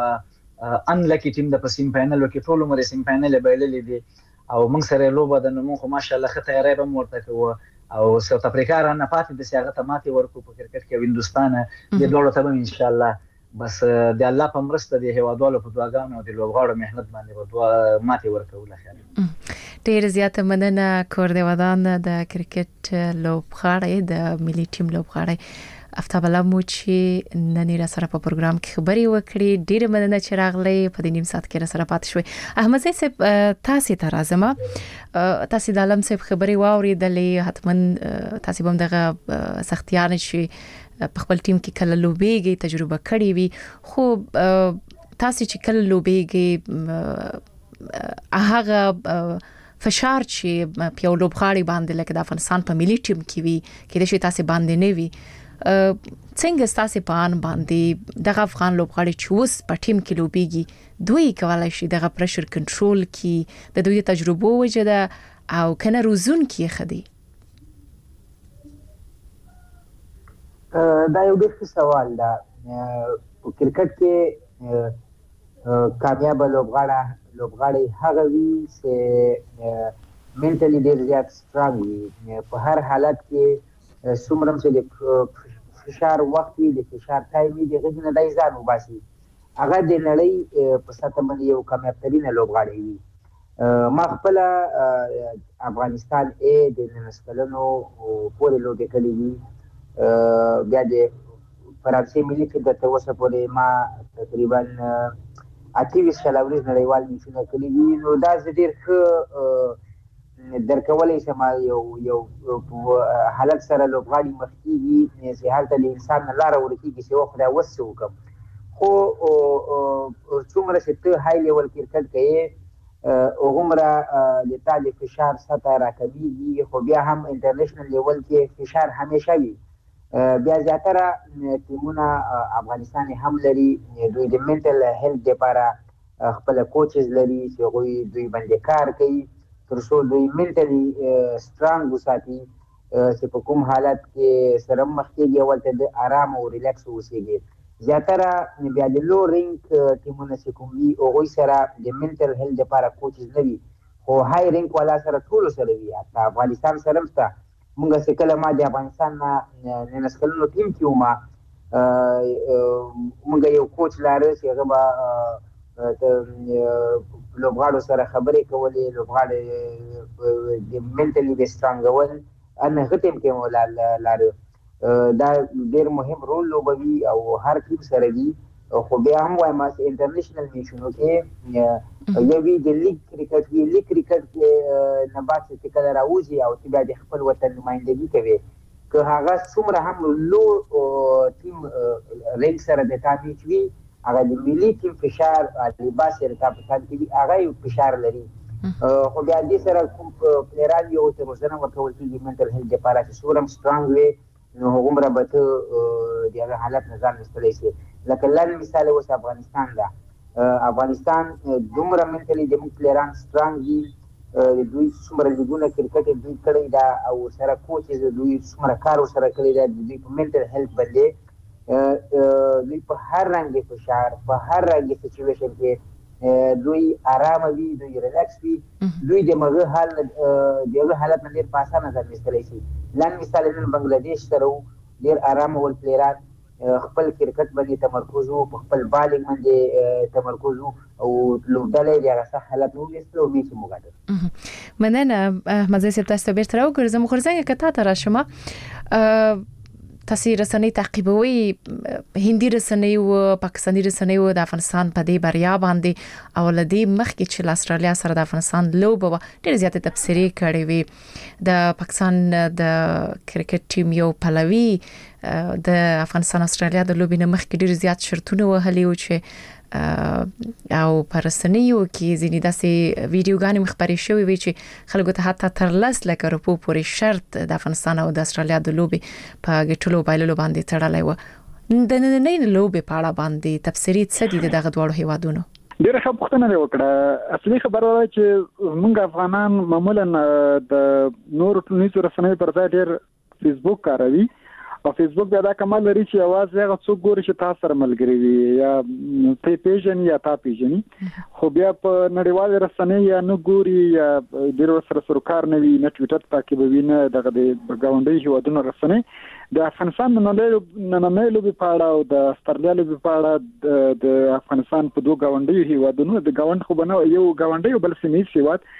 ان لکی ټیم د پسیم فائنل کې ټول عمر سیم فائنل بایللې دي او موږ سره لوبه د نمو خو ماشاءالله خه تیاری به مرته کوو او ساوث افریقا را نه پاتې د سیاغه تماتي ورکو په کرکټ کې هندستان د ډول ته ان شاء الله بس د الله په مرسته د هوادولو په دعاګانو او د لوبغاړو مهنت باندې ورته ماتي ورکول خیر. ډیر زیاته مننه کور دی ودان د کرکټ لوبغاړي د ملي ټیم لوبغاړي افتاب الله مو چې نن را سره په پروګرام کې خبري وکړي ډیر مننه چې راغلي په دې نیم ساعت کې را سره پاتې شوي. احمد صاحب تاسو ته راځم تاسو د علم صاحب خبري واوریدلې حتمن تاسو هم دغه سختیان شي په خپل ټیم کې کله لوبېږي تجربه کړې وي خو تاسو چې کله لوبېږي هغه فشار چې په یو لوبغاړي باندې لکه د افغانستان په ملي ټیم کې وي کې د شي تاسو باندې نه وي څنګه تاسو په ان باندې دغه افغان لوبغاړي چې اوس په ټیم کې لوبېږي دوی کولای شي دغه پرشر کنټرول کی د دوی تجربه وجده او کنه روزون کی خدي؟ دا یو ډېر سوال ده. په کرکټ کې کامیاب لوبغاړي هغه وي چې منټلی ډېر زیات سترونګ وي په هر حالت کې څومره چې د فشار وخت وي د فشار ټایم وي دغه نه دای ځان وباسي هغه د نړۍ په سطح باندې یو کامیاب ترين لوبغاړی وي. ما خپل افغانستان د نسکلونو پورې لوبې کړې دي بیا د فرانسې ملي کې د توسه پورې ما تقریبا 28 شلاوري نړیوال میچونه کړې دي نو دا ډېر ښه درکولای شم یو حالت سره لوبغاړي مخ کېږي چې هلته د انسان نه لاره ورکېږي چې خدای وس څه وکړم. خو څومره چې ته های لیول کرکټ کوې هغومره د تا د فشار سطحه راکمیږي، خو بیا هم انټرنیشنل لیول کې فشار همیشه وي. بیا زیاتره ټیمونه افغانستان هم لري، دوی د منټل هیلث دپاره خپل کوچز لري چې هغوی دوی باندې کار کوي تر څو دوی منټلی سترانګ وساتي چې په کوم حالت کې سره مخ کېږي هلته د ارام او ریلیکس اوسېږي. زیاتره بیا د لو رینک ټیمونه چې کوم وي هغوی سره د منټل هیلث دپاره کوچز نه وي، خو های رینک والا سره ټولو سره وي. حتی افغانستان سره هم شته. مونږ چې کله ما د افغانستان نه 19 کلونو ټیم کې وم، مونږ یو کوچ لاره چې هغه به لوبغاړو سره خبرې کولې، لوبغاړي د منټلي د سترانګول ان هغه ټیم کې مو لاره. دا ډېر مهم رول لوبوي او هر ټیم سره وي. خو بیا هم وایم چې انټرنیشنل میچونو کې یو وي د لیګ کرکټ وي. لیګ کرکټ کې نه بعد چې کله راوځي او ته بیا د خپل وطن نمایندګي کوي، که هغه څومره هم لو ټیم رینک سره د تا میچ وي، هغه د ملي ټیم فشار لباس سره تا په کان کې وي، هغه یو فشار لري. خو بیا دې سره کوم پلیران یو ته روزنه ورکول کېږي منټل هیلث دپاره چې څومره هم سترانګ وي نو هغومره به ته د هغه حالت نه ځان ایستلی شي. لکه لنډ مثال اوس افغانستان ده. افغانستان دومره منټلي زموږ پلیران سترانګ دي، دوی څومره لیګونه کرکټ دوی کړی ده او سره کوچز دوی څومره کار ورسره کړی ده، دوی په منټل هیلث باندې دوی په هر رنګ فشار، په هر رنګ سچویشن کې دوی آرامه وي، دوی ریلیکس وي، دوی د هغه حالت نه ډېر په اسانه ځان ایستلی شي. لنډ مثال نن بنګلادیش سره وو، ډېر آرامه ول پلیران، خپل کرکټ باندې تمرکز وو، په خپل بالینګ باندې تمرکز وو او لوبډله یې د هغه ښه حالت نه وویستل او میچ یې وګټل. مننه احمد صاحب، تاسو ته بیرته راوګرځم. خو څنګه که تا ته راشم، تاسو رسنۍ تعقیبوي، هندي رسنۍ او پاکستاني رسنۍ او د افغانستان په دې بریا باندې او لدی مخکې چې استرالیا سره د افغانستان لوبه ډېر زیاته تبصرې کړې وي. د پاکستان د کرکټ ټیم یو پلوي د افغانستان استرالیا د لوبې نه مخکې ډېر زیات شرطونه وهلي و چې او پر رسنیو کې ځینې داسې ویډیوګانې مخبري شوې وي چې خلکو ته حتی تر 10 لک روپو پورې شرط د افغانستان او د استرالیا د لوبې په ګټلو بایللو باندې تړلی و. د نننۍ لوبې په اړه باندې تفسیري څه دي د دغه دواړو هیوادونو؟ ډیره ښه پوښتنه دی وکړه. اصلي خبره ده چې موږ افغانان معمولا د نورو ټولنیزو رسنیو پر ځای ډیر فیسبوک کاروي او فیسبوک دا کمال لري چې आवाज هغه څوک ګوري چې تاسو سره ملګری وي یا ته پیژنې یا تا پیژنې، خو بیا په نړیوال رسنۍ یا نه ګوري یا ډیر سره کار نه وي، نه ټویټر تعقیبوي، نه دغه د ګاونډي هیوادونو رسنۍ. د افغانستان نننۍ لوبې په اړه او د استرالیا لوبې په اړه د افغانستان په دوه ګاونډي هیوادونو، د ګاونډ خو بنه یو ګاونډي او بل سیمه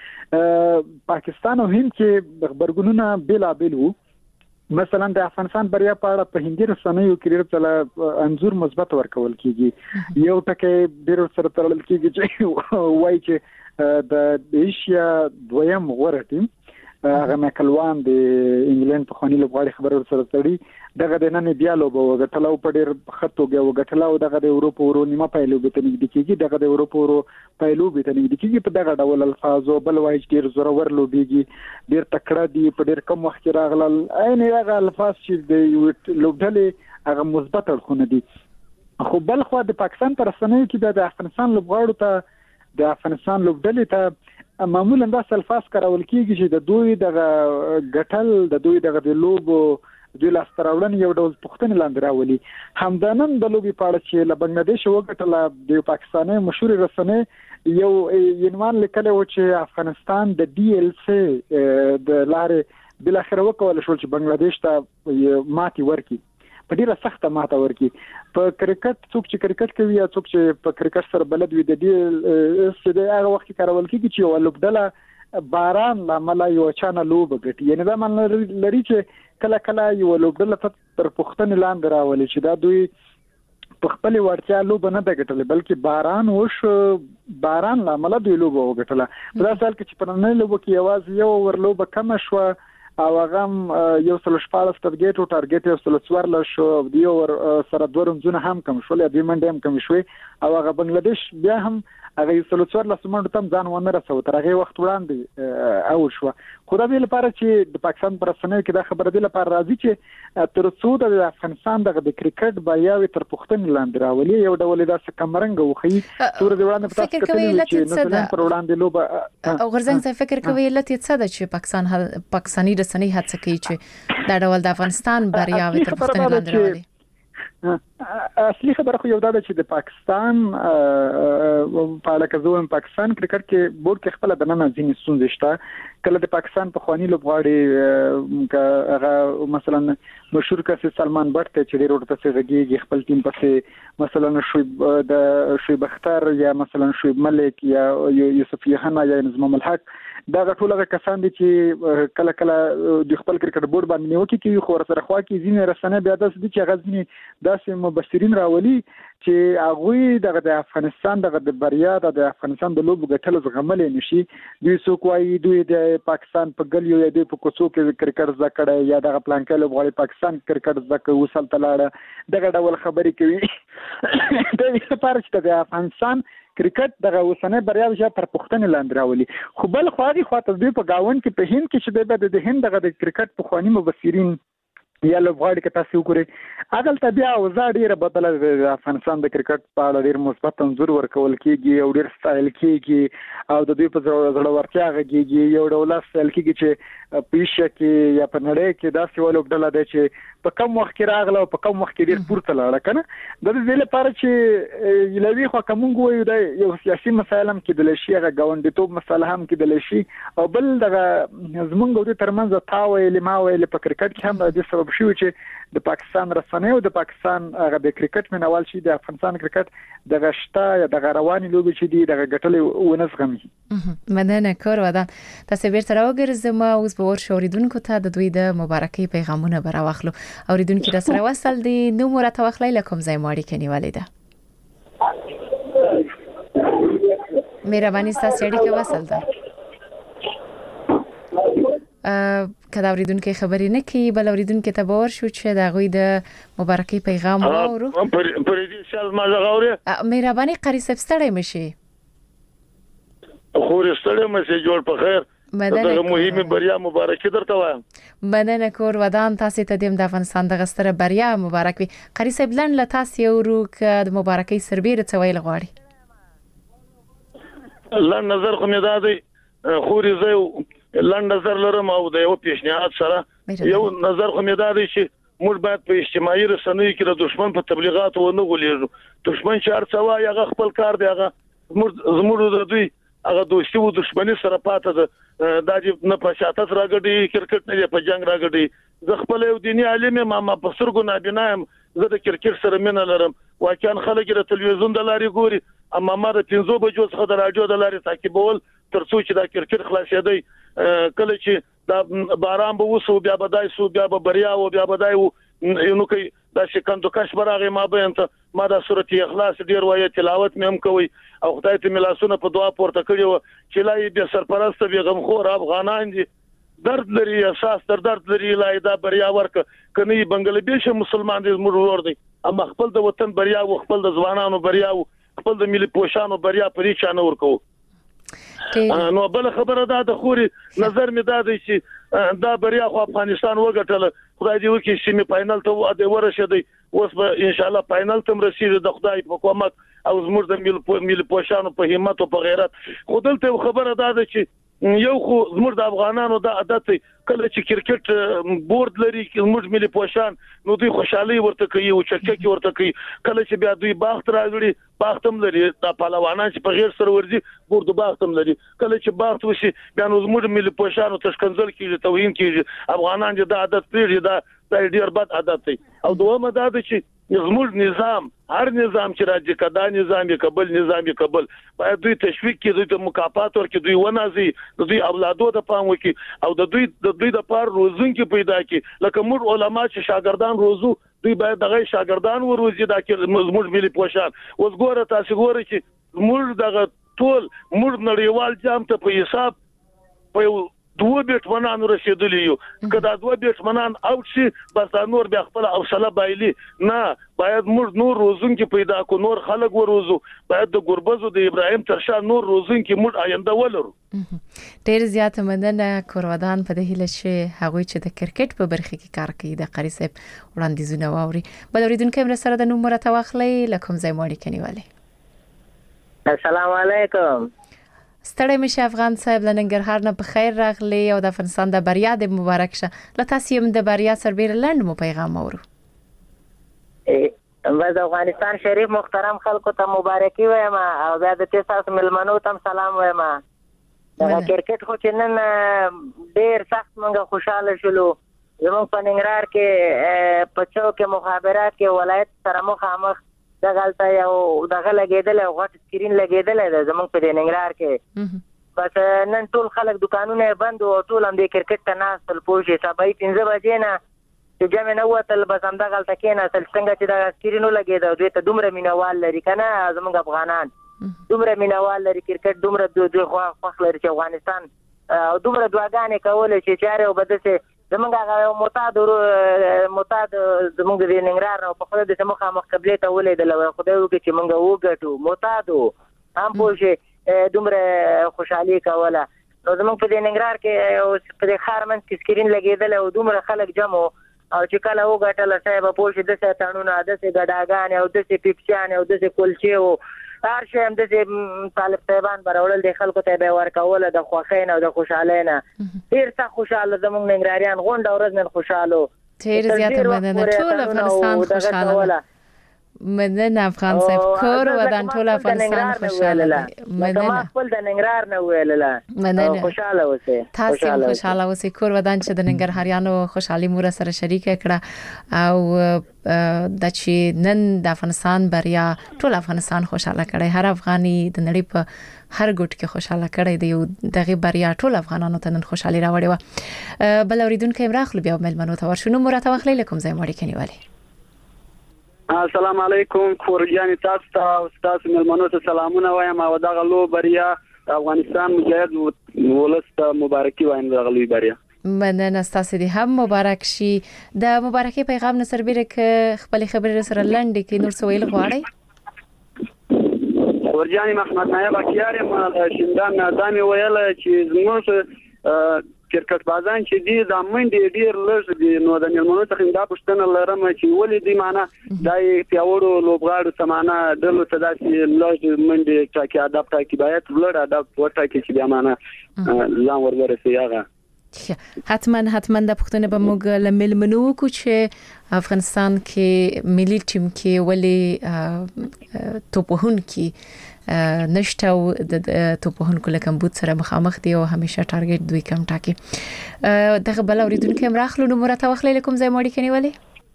هیواد پاکستان او هند کې خبرګونونه بېلابېل وو. مثلا د افغانستان بریا په اړه په هندي رسنیو کې ډېر څه انځور مثبت ورکول کیږي. یو ټکی ډېر سره تړل کیږي چې وایي چې د ایشیا دویم غوره ټیم هغه مکلوان د انګلند په خونی لوبغاړي خبر سره تړي، دغه د نن بیا لوبه وګټلو په ډېر خطوګه وګټلو، دغه د اروپا ورو نیمه پایلو به تنګ دي کیږي، دغه د اروپا ورو پایلو به تنګ دي کیږي. په دغه ډول الفاظو بل وایي ډېر زورور لوبيږي، ډېر تکړه دي، په ډېر کم وخت کې راغلل. عین هغه الفاظ چې د لوبډلې هغه مثبت اړخونه دي. خو بل خو د پاکستان پر رسنیو کې د افغانستان لوبغاړو ته د افغانستان لوبډلې ته معمولا دا الفاظ کارول کیږي چې د دوی دغه ګټل، د دوی دغه لوبو دوی لاستراوړن یو ډول پښتنې لاندې راولي. همدانن د لوبې په اړه چې له بنگلاديش وګټله د پاکستاني مشهور رسنۍ یو عنوان لیکلی و چې افغانستان د DLC د لارې بل اخر وکول شو چې بنگلاديش ته ماتي ورکي، په ډیره سخته ماته ورکي. په کرکټ څوک چې کرکټ کوي یا څوک چې په کرکټ سره بلد وي د دې چې د هغه وخت کارول کیږي چې یو لوبډله باران لامل یو چانه لوب غټي، یعنی دا معنی لري چې کله کله یو لوبډله تر پښتن لاندې راولي چې دا دوی په خپل ورتیا لوب نه د ګټل بلکې باران لامل د لوب وګټله په داسې حال کې چې په نن لوب کې یوازې یو ور لوب کم شو او هغه یو سل شپاړس ټارګټ یو سل 14 شو د یو ور سره دوه رمزونه هم کم شول یا د منډه هم کم شوي او هغه بنگلاديش بیا هم هغه یو سل 14 منډه تم ځان ونه رسو تر هغه وخت وړاندې او شو خو دا ویل لپاره چې د پاکستان پر سنوي کې دا خبره دی لپاره راځي چې تر څو د افغانستان د کرکټ بیاوي تر پښتون لاندې راولي یو ډول داسې کمرنګ وخی تور دی وړاندې پتاس کتلې چې نن پر وړاندې لوب او غرزنګ څه فکر کوي لته څه د چې پاکستاني رسنۍ هڅه کوي چې دا ډول د افغانستان بریاوي تر پښتون لاندې راولي اصلي خبره خو یو دا چې د پاکستان په لکه زوم پاکستان کرکټ کې بورډ کې خپل د نن ځینې ستونزې شته کله د پاکستان په خواني لوبغاړي هغه مثلا مشهور کس سلمان بټ ته چې ډېر ورته سګيږي خپل ټیم پسې مثلا شعیب اختر یا مثلا شعیب ملک یا یوسف یحنا یا نظم الحق دا ټول کسان دي چې کله د خپل کرکټ بورډ باندې نیوکه کوي خو سره خوا کې ځینې رسنۍ بیا داس دي چې غزنی داسې مبصرین راولي چې هغه د افغانستان د بریا د افغانستان د لوب غټل زغمل نشي دوی څوک وايي دوی د پاکستان په ګلیو یا د کوڅو کې کرکټ زکړه یا د پلان کې لوبغاړي پاکستان کرکټ زکه وصل تلاړه دغه ډول خبرې کوي د لپاره چې د افغانستان کرکټ دغه وسنه بریا چې تر پښتون لاندې راولي خو بل خواته دوی په گاون کې په هند کې چې د هند دغه کرکټ په خواني مبصرین یا لوبغاړي کې تاسو وګورئ اګل طبيعه او ډیره بدله د افغانستان د کرکټ په اړه ډیر مثبت انځور ورکول کیږي او ډیر سټایل کیږي او د دوی په زړه ورتیا غږیږي یو ډول سټایل کیږي چې پیشه کې یا په نړۍ کې داسې ولوبډله ده چې په کم وخت کې راغله او په کم وخت کې ډیر پورته لاړه کنه د دې لپاره چې لوي خو کوم وایو د یو سیاسي مسایل هم کې د لشي هغه غونډیتوب مسله هم کې د لشي او بل دغه زمونږ د ترمنځ تاویل ما ویل په کرکټ کې هم د سبب شو چې د پاکستان رسنۍ او د پاکستان هغه د کرکټ منوال شي د افغانستان کرکټ د غشتا یا د غرواني لوبي چې دی د غټلې ونسغمي مننه کور ودان تاسو بیرته راوګرځم اوس به ور شوریدونکو ته د دوی د مبارکي پیغامونه براوخلو اوریدونکو د سره وصل دي نو مرته وخلای لکم زای ماړي کني والده مهرباني تاسو اړیکه وصل ده کله اوریدونکو خبرې نه کوي بل اوریدونکو ته باور شو چې دا غوي د مبارکي پیغام وورو پر دې شال ما زغاوره مهرباني قاری سبستړی مشي خور ستړی مشه جوړ په خیر دا مهمه بریا مبارکي درته وایم مننه کور ودان تاسو ته د افغانستان د غستره بریا مبارک وي قاری سبلن له تاسو ورو ک د مبارکي سربېره څویل غواړي الله نظر خو مې دادی خوري زه لاند نظر لرم او د یو پیشنهاد سره یو نظر خو مې دادی چې موږ باید په اجتماعي رسنیو کې د دشمن په تبلیغات و نه غولېږو دشمن شهر څوا هغه خپل کار دی هغه زموږ د دوی هغه دوستي او دشمنی سره پاته ده دا چې نه په شاتت راګړي کرکټ نه په جنگ راګړي زه خپل یو دینی عالم ما په سرګو نابینا زه د کرکټ سره مینه لرم واکان خلک د تلویزیون د لارې ګوري اما ما د 5 بجو څخه د رادیو د لارې تعقیبول ترڅو چې دا کرکټ خلاصېدی کله چې دا باران به وسو بیا به دای سو بیا به بریا او بیا به دای نو کوي دا شکندو کش براغه ما به انت ما د سورته اخلاص ډیر وایي تلاوت مې هم کوي او خدای ته ملاسونه په دعا پورته کړی چې لای به سرپرست به غمخور افغانان دي درد لري احساس درد لري لای دا بریا ورک کني بنگلاديش مسلمان دي مرور دي اما خپل د وطن بریا او خپل د ځوانانو بریا او خپل د ملي پوشانو بریا پرې چانه ورکو نو بل خبره ده د خوري نظر می ده چې دا بریا خو افغانستان وګټل خدای دې وکړي چې می فائنل ته د ورشدي اوس به ان شاء الله فائنل تم رسیدي د خدای په کومک او زموږ د ملي پوشانو په همت او په غیرت خودلته خبره ده چې یو خو زموږ د افغانانو د عادت کله چې کرکټ بورډ لري زموږ ملي پوشان نو دوی خوشحالي ورته کوي او چکچکی ورته کوي کله چې بیا دوی باغ راغړي باغتم لري د پهلوانان چې په غیر سره ورځي بورډ باغتم لري کله چې باغ وشي بیا نو زموږ ملي پوشانو تشکنځل کیږي توهین کیږي افغانان د عادت پیږي دا ډیر بد عادت دی او دومره دا چې زموږ نظام هر نظام چې راځي کدا نظام قبل باید دوی تشویق کړي دوی ته مکافات ورکړي دوی ونازي دوی اولادو ته پام وکړي او د دوی د پار روزونکي پیدا کړي لکه موږ علما چې شاګردان روزو دوی باید دغه شاګردان وروزي دا کې موږ ملي پوشان اوس ګوره تاسو ګوره چې موږ دغه ټول موږ نړیوال جام ته په حساب په 2 بیټمنان رسیدلی یو کدا 2 بیټمنان او چې بس نور بیا خپل حوصله بایلی نه باید موږ نور روزونکي پیدا کو نور خلک وروزو باید د ګربزو د ابراهیم ترشا نور روزونکي موږ آینده ولرو. ډیر زیات مننه کورودان په دې هیله چې هغه چې د کرکټ په برخه کې کار کوي د قری صاحب وړاندیزونه واوري. بل اوریدونکو هم سره د نوم مرتواخلي لکم ځای ماړي کنيواله. السلام علیکم. ستړی مشه افغان صاحب له ننګرهار نه په خیر راغلی او د افغانستان د بریا د مبارک شه له تاسو هم د بریا سربېره لاند مو پیغام اورو. د افغانستان شریف محترم خلکو ته مبارکي وایم او بیا د تاسو ملمنو ته سلام وایم. دا کرکټ خو چې نن ډېر سخت مونږ خوشاله شولو زموږ په ننګرهار کې په چوک مخابرات کې ولایت سره مخامخ دغلته یو دغه لګیدل او غټ سکرین لګیدل د زمونږ په ننګرهار کې بس نن ټول خلک دکانونه بند او ټول هم د کرکټ ته ناستل پوجي سبای 15 بجې نه چې جمع نه وتل بس هم دغلته کې نه تل څنګه چې د سکرینو لګیدل دوی ته دومره مینوال لري کنه زمونږ افغانان دومره مینوال لري کرکټ دومره دوی خوښ لري چې افغانستان او دومره دعاګانې کول چې چاره وبدسه زمونږ هغه معتاد زمونږ د ننګرهار او په خپل د سمخه مخقبلې ته ولیدل او خدای وکړي چې مونږ وګټو معتادو هم پوه دومره خوشحالي کوله نو زمونږ په ننګرهار کې په خار منځ کې سکرین لګیدل او دومره خلک جمع او چې کله وګټل صاحب پوه شي د ساتانونو د ګډاګان او د پیپچان او د کلچې او هر شي هم د طالب صاحبان برول د خلکو ته به ورکول د خوښین او د خوشالینه ډیر څه خوشاله زمونږ ننګراریان غونډه ورځ نن خوشاله ډیر زیاته مننه ټول افغانستان خوشاله مننه افغان صاحب کور ودان ټول افغانستان خوشاله مننه خپل د ننګرهار نه ویلله مننه خوشاله اوسئ تاسو خوشاله اوسئ کور ودان چې د ننګرهاریانو خوشحالي مور سره شریک کړه او د چې نن د افغانستان بریا ټول افغانستان خوشاله کړي هر افغاني د نړۍ په هر ګوټ کې خوشاله کړي دی دغه بریا ټول افغانانو ته نن خوشحالي راوړي و بل اوریدونکو امراخلو بیا ملمنو ته ورشنو مراتب خلې لکم زې مړی کنيواله. السلام علیکم کورجانی تاسو ته او تاسو ملمنو ته سلامونه وایم او دغه لو بریا افغانستان مجاهد ولست مبارکي وایم دغه لوی بریا مننه تاسو دې هم مبارک شي د مبارکي پیغام نصر بیره ک خپل خبرې سره لاندې کې نور سویل غواړي کورجانی محمد نایب اکیار ما شیندان نظام ویل چې زموږ کرکټ بازان چې دي د منډي ډیر لږ دي نو د ملمنو څخه دا پښتنه لرم چې ولې دي معنا دای پیاوړو لوبغاړو سمانه دلو تداسي لږ منډي ټاکي ادب ټاکي باید ولر ادب ورټاکي چې بیا معنا ځان ورورسي هغه حتما د پښتنه به موږ لملمنو کو چې افغانستان کې ملي ټیم کې ولې توپهون کې نشته او د توپهون کله کمبود سره مخامخ دی او همیشه ټارګټ دوی کم ټاکي دغه بل اوریدونکو امراخلو نو مرته وخلې لكم زي ماړي کنيواله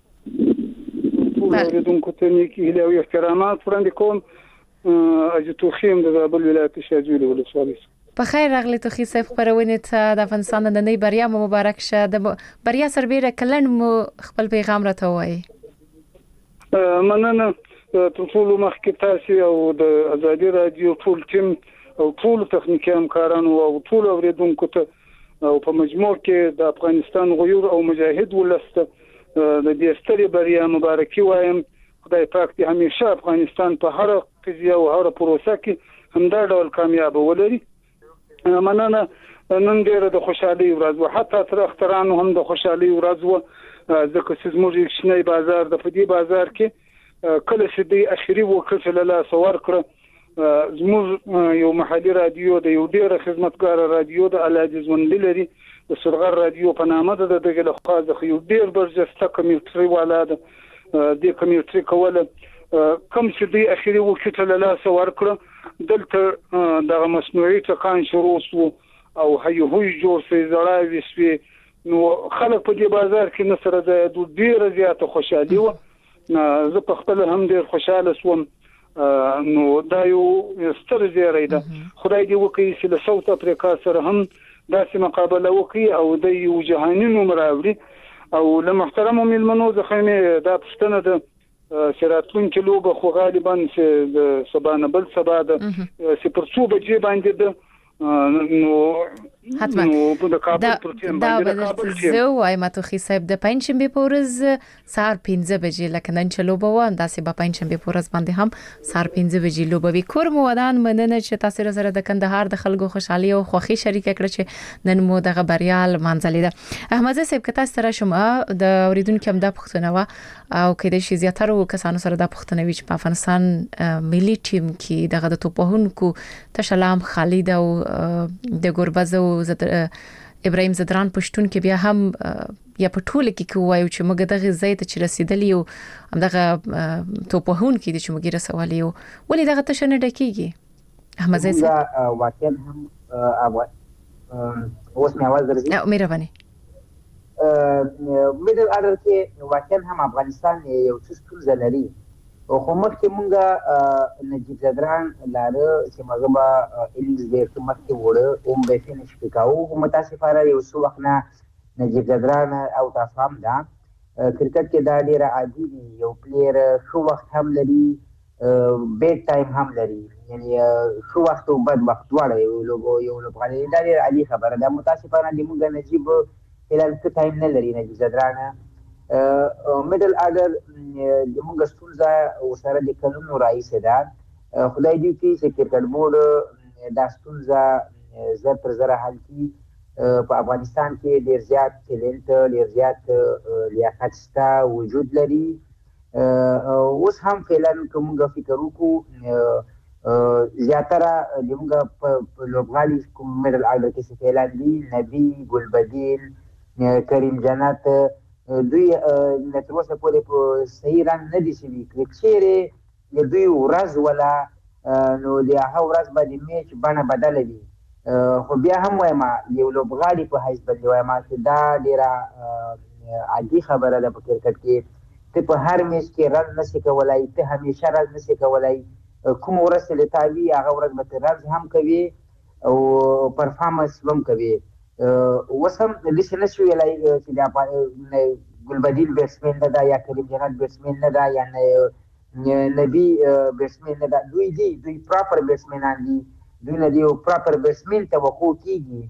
اوریدونکو ته نیکی له احترامات وړاندې کوم اجتو خیم د بل ولایت شاجوی ولسوالۍ په خیر راغلی ته خې صاحب خبرونه ته د افغانستان د نړۍ بریا مبارک شه د بریا سربېره کلن مو خپل پیغام راته وایي مننه ټول مخکې تاسو او د ازادي رادیو ټول ټیم او ټول تخنیکی همکارانو او ټول اوریدونکو ته او په مجموع کې د افغانستان غیور او مجاهد ولسته د دې ستړي بریا مبارکي وایم خدای پاک دې همیشه افغانستان په هر قضیه او هر پروسه کې همدا ډول کامیاب ولري مننه نن ډېر د خوشحالي ورځ و حتی تر اخترانو هم د خوشحالي ورځ و ځکه چې زموږ شنه بازار د فدی بازار کې کله چې د اخیری وکړه له سوار کړ زموږ یو محلي رادیو د یو ډېر خدمتګار رادیو د الاجز وندل لري د سرغر رادیو په نامه د دغه لخوا د یو ډېر برجسته کمیټري والا د کمیټري کوله کوم چې د اخیری وکړه له سوار کړ دلته د مصنوعي تقان شروع شو او هيوي جوړ سي زړاوي سوي نو خلک په دې بازار کې نصر د ډېر زیاته خوشالي و زه په خپل هم ډیر خوشاله شوم. نو دا یو ستر زیری ده. خدای دې وکړي چې له ساوث افریقا سره هم داسې مقابله وکړي او د یو جهاني نوم راوړي. او له محترمو مېلمنو څخه مې دا پوښتنه ده چې راتلونکې لوبه خو غالبا چې د سبا نه بل سبا ده چې پر څو بجې باندې ده. نو حتما دا به زه وایم توخی صاحب د پنځشنبه په ورځ سهار 5 بجې لکه نن چې لوبه و انداسې به پنځشنبه په ورځ باندې هم سهار 5 بجې لوبه وي. کور مو ودان مننه چې تاسو سره د کندهار د خلکو خوشحالي او خوښي شریک کړه چې نن مو دغه بریال منځلې ده. احمد صاحب که تاسو سره شوم د اوریدونکو هم د پښتنه و او کې د شي زیاتره کسانو سره د پښتنه وی چې په افغانستان ملي ټیم کې دغه د توپهونکو تشلام خالد او د ګوربز او ابراهيم زدران پښتون کې بیا هم یا په ټوله کې وایو چې موږ دغه ځای ته چې رسیدلی او دغه توپهون کې چې موږ رسولي او ولې دغه تشنه ډکیږي. احمد صاحب واقعا هم اوس مې आवाज درځي. مهرباني. میډل آرډر کې واقعا هم افغانستان یو څه ستونزه لري. خو مخکې مونږه نجیب زدران لاره چې موږ به انګلیس ډېر مخکې وړه او به فینش وکاو. متاسفانه یو څو وخت نه نجیب زدران او تاسام دا کرکټ کې دا ډېر عادي دی. یو پلیر شو وخت هم لري بیډ ټایم هم لري، یعنی شو وخت او بد وخت دواړه یو لوبغاړی دا ډېر عادي خبره ده. متاسفانه د مونږ نجیب فلحال څه ټایم نه لري نجیب زدران. میډل آرډر د موږ ستونزه ورسره د کلونو راهیسې ده. خدای دې وکړي چې کرکټ بورډ دا ستونزه زر تر زره حل کړي. په افغانستان کې ډېر زیات ټیلنټ، ډېر زیات لیاقت شته، وجود لري. اوس هم فعلا که موږ فکر وکړو زیاتره د موږ په لوبغاړي کوم میډل آرډر کې چې فعلا دي نبي، ګلبدین، کریم جنت، دوی نه تر اوسه پورې په صحیح رنګ نه دي شوي. که چیرې د دوی ورځ ولا نو د هغه ورځ به د میچ بڼه بدله وي. خو بیا هم وایم یو لوبغاړي په حیث باندې وایم چې دا ډېره عادي خبره ده په کرکټ کې. ته په هر میچ کې رن نشي کولی، ته همیشه رن نشي کولی. کوم ورځ چې له تا وي هغه ورځ به ته رن هم کوي او پرفارمنس هم کوي. اوس هم داسې نه شو ویلی چې د ګلبدین بیټسمین نه ده یا کریم جنت بیټسمین نه ده یا نبي بیټسمین نه ده. دوی پراپر بیټسمینان دي. دوی نه د یو پراپر بیټسمین توقع کېږي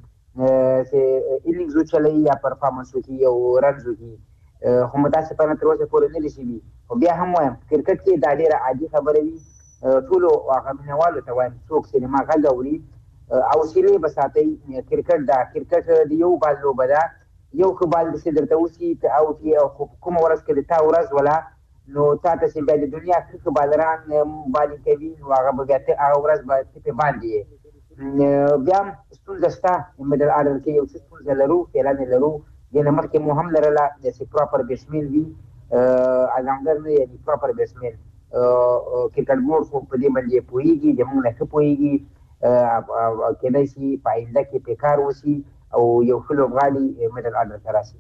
چې انینګز وچلوي یا پرفارمنس وکړي او رنز وکړي. خو متاسفانه تر اوسه پورې نه دي شوي. خو بیا هم وایم کرکټ کې دا ډېره عادي خبره وي. ټولو هغه مینوالو ته وایم څوک سینما غږ اوري حوصلې به ساتئ. کرکټ دا کرکټ د یو بال لوبه ده. یو ښه بال داسې درته وشي ته اوټ یې او کومه ورځ کې د تا ورځ ولا نو تا ته چې بیا د دنیا ښه بالران بالینګ کوي نو هغه به بیا ته هغه ورځ به ته پرې باندې بیا هم ستونزه شته. میډل آرډر کې یو څه ستونزه لرو، فعلا یې لرو. دې نه مخکې مو هم لرله داسې پراپر بیټسمین وي، الراونډر نه یعنې پراپر بیټسمین. کرکټ بورډ خو په دې باندې پوهېږي، د موږ نه ښه پوهېږي. کېدای شي په آینده کې پرې کار وشي او یو ښه لوبغاړي میډل آرډر ته راشي.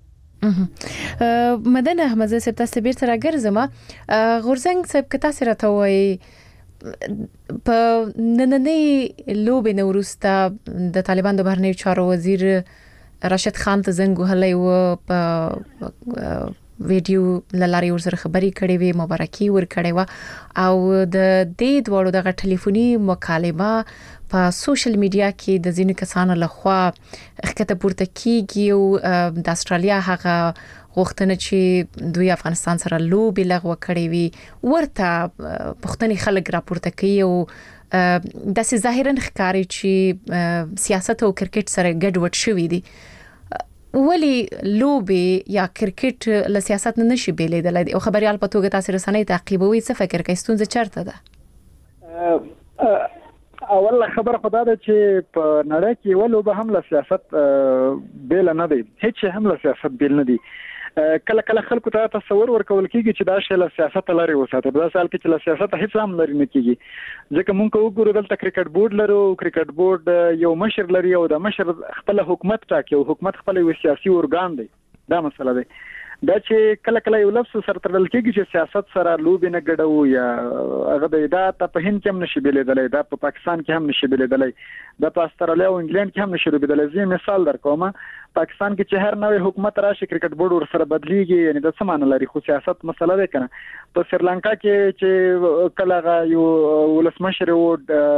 مدن احمد صاحب تاسو بیرته راګرځم. غورزنګ صاحب که تاسو راته وایي په نننۍ لوبې نه وروسته د طالبان د بهرنیو چارو وزیر راشد خان ته زنګ وهلی و، په ویډیو لاري ورسره خبري کړې وي، مبارکي ورکړې و او د دې دوړو دغه ټلیفوني مکالمه په سوشل میډیا کې د ځینو کسانو لخوا ښکته پورته کیږي او د استرالیا هغه غوښتنه چې دوی افغانستان سره لوبې لغوه کړې وي ورته پښتني خلک راپورته کوي او داسې ظاهرا ښکاري چې سیاست او کرکټ سره ګډوډ شوي دي. ولی لوبې یا کرکټ له سیاست نه نشي بیلیدلی او خبريال په توګه تاسو رسنۍ تعقیبوي څه فکر کوي ستونزه چیرته ده؟ اوله خبره خدا ده چې په نړۍ کې ولوبه هم له سیاست بیل نه دی، هیڅ هم له سیاست بیل نه دی. کله کله خلکو ته تصور ورکول کیږي چې دا شی له سیاست لري وساته، په داسې حال کې چې له سیاست هیڅ هم لري نه کیږي. ځکه مونږ وګورو دلته کرکټ بورډ لرو، کرکټ بورډ یو مشر لري او د مشر خپل حکومت ټاکي او حکومت خپل یو سیاسي ارګان دی. دا مسله ده. دا چې کله کله یو لفظ سره تړل کېږي چې سیاست سره لوبې نه ګډو یا هغه د دا په هند کې هم نشي بلیدلای، دا په پاکستان کې هم نشي بلیدلای، دا په استرالیا او انګلند کې هم نشي بلیدلای. زه مثال درکوم، پاکستان کې چې هر نوې حکومت راشي کرکټ بورډ ور سره بدلیږي، یعنی د څه معنی لري؟ خو سیاست مسله ده کنه. په سریلانکا کې چې کله یو ولسمشر و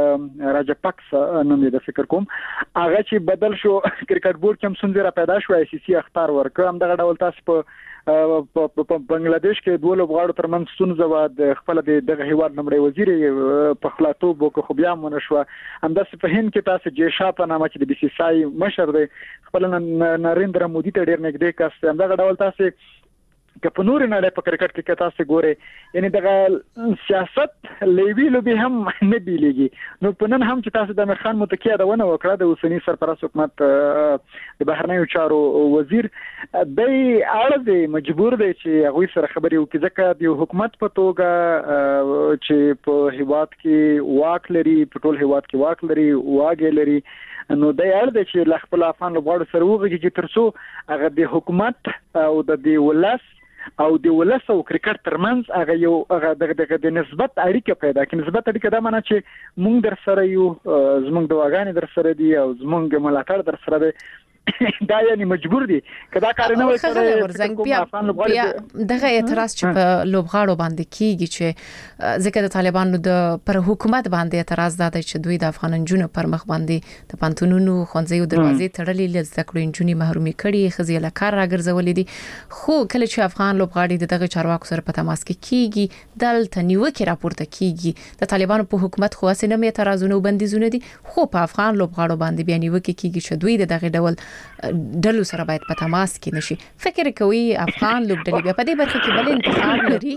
راجپاکس نوم یې د فکر کوم، هغه چې بدل شو کرکټ بورډ کې هم څنګه را پیدا شو، آی سی سی اختار ورکړ. هم دغه ډول تاسو په بنگلاديش کې دوه لوبغاړو ترمنځ ستونزه و، د خپل دغه هیواد نمبر وزیر په خلاطوب وکړو خو بیا مونږ شو. همداسې په هند کې تاسو جیشا په نامه چې د بي سی سی آی مشر دی، خپل نریندرا مودي ته ډیر نږدې کس. همدغه ډول تاسو که په نور نه په کرکټ کې تاسو ګورئ، یعنی دغه سیاست لوی لوبي هم نه بیلېږي. نو په نن هم چې تاسو د امیر خان متکیه دا ونه وکړه، د اوسنی سرپرست حکومت د بهرنیو چارو وزیر دی اړه مجبور دی چې هغه سره خبرې وکړي، ځکه د حکومت په توګه چې په هیواد کې واک لري، په ټول هیواد کې واک لري، واګې لري، نو د اړ د چې خپل افغان لوبغاړو سره وګړي چې ترڅو هغه د حکومت او د ولس او د ولس او کرکټ ترمنځ هغه یو هغه د نسبت اړیکه پیدا کړي. نسبت اړیکه دا معنی چې مونږ در سره یو، زمونږ دواګانې در سره دي او زمونږ ملاتړ در سره دی. دا یعنی مجبور دي کدا کار نه وي سره بیا دغه اعتراض چې په لوبغاړو باندې کیږي چې ځکه د طالبانو د پر حکومت باندې اعتراض دا دی چې دوی د افغان جنونو پر مخ باندې د پانتونونو خوندزیو دروازې تړلې، لزده کړو جنونی محرومي کړي، خزي له کار راګرځولې دي. خو کله چې افغان لوبغاړي دغه چارواکو سره په تماس کې کیږي، دلته نیوکه راپورته کیږي د طالبانو په حکومت خو اسنه مې اعتراضونه وبندیزونه دي، خو په افغان لوبغاړو باندې بیا نیوکه کیږي چې دوی دغه ډول ډلو سره باید په تماس کې نشي. فکر کوي افغان لوبډلې بیا په دې برخه کې بل انتخاب لري؟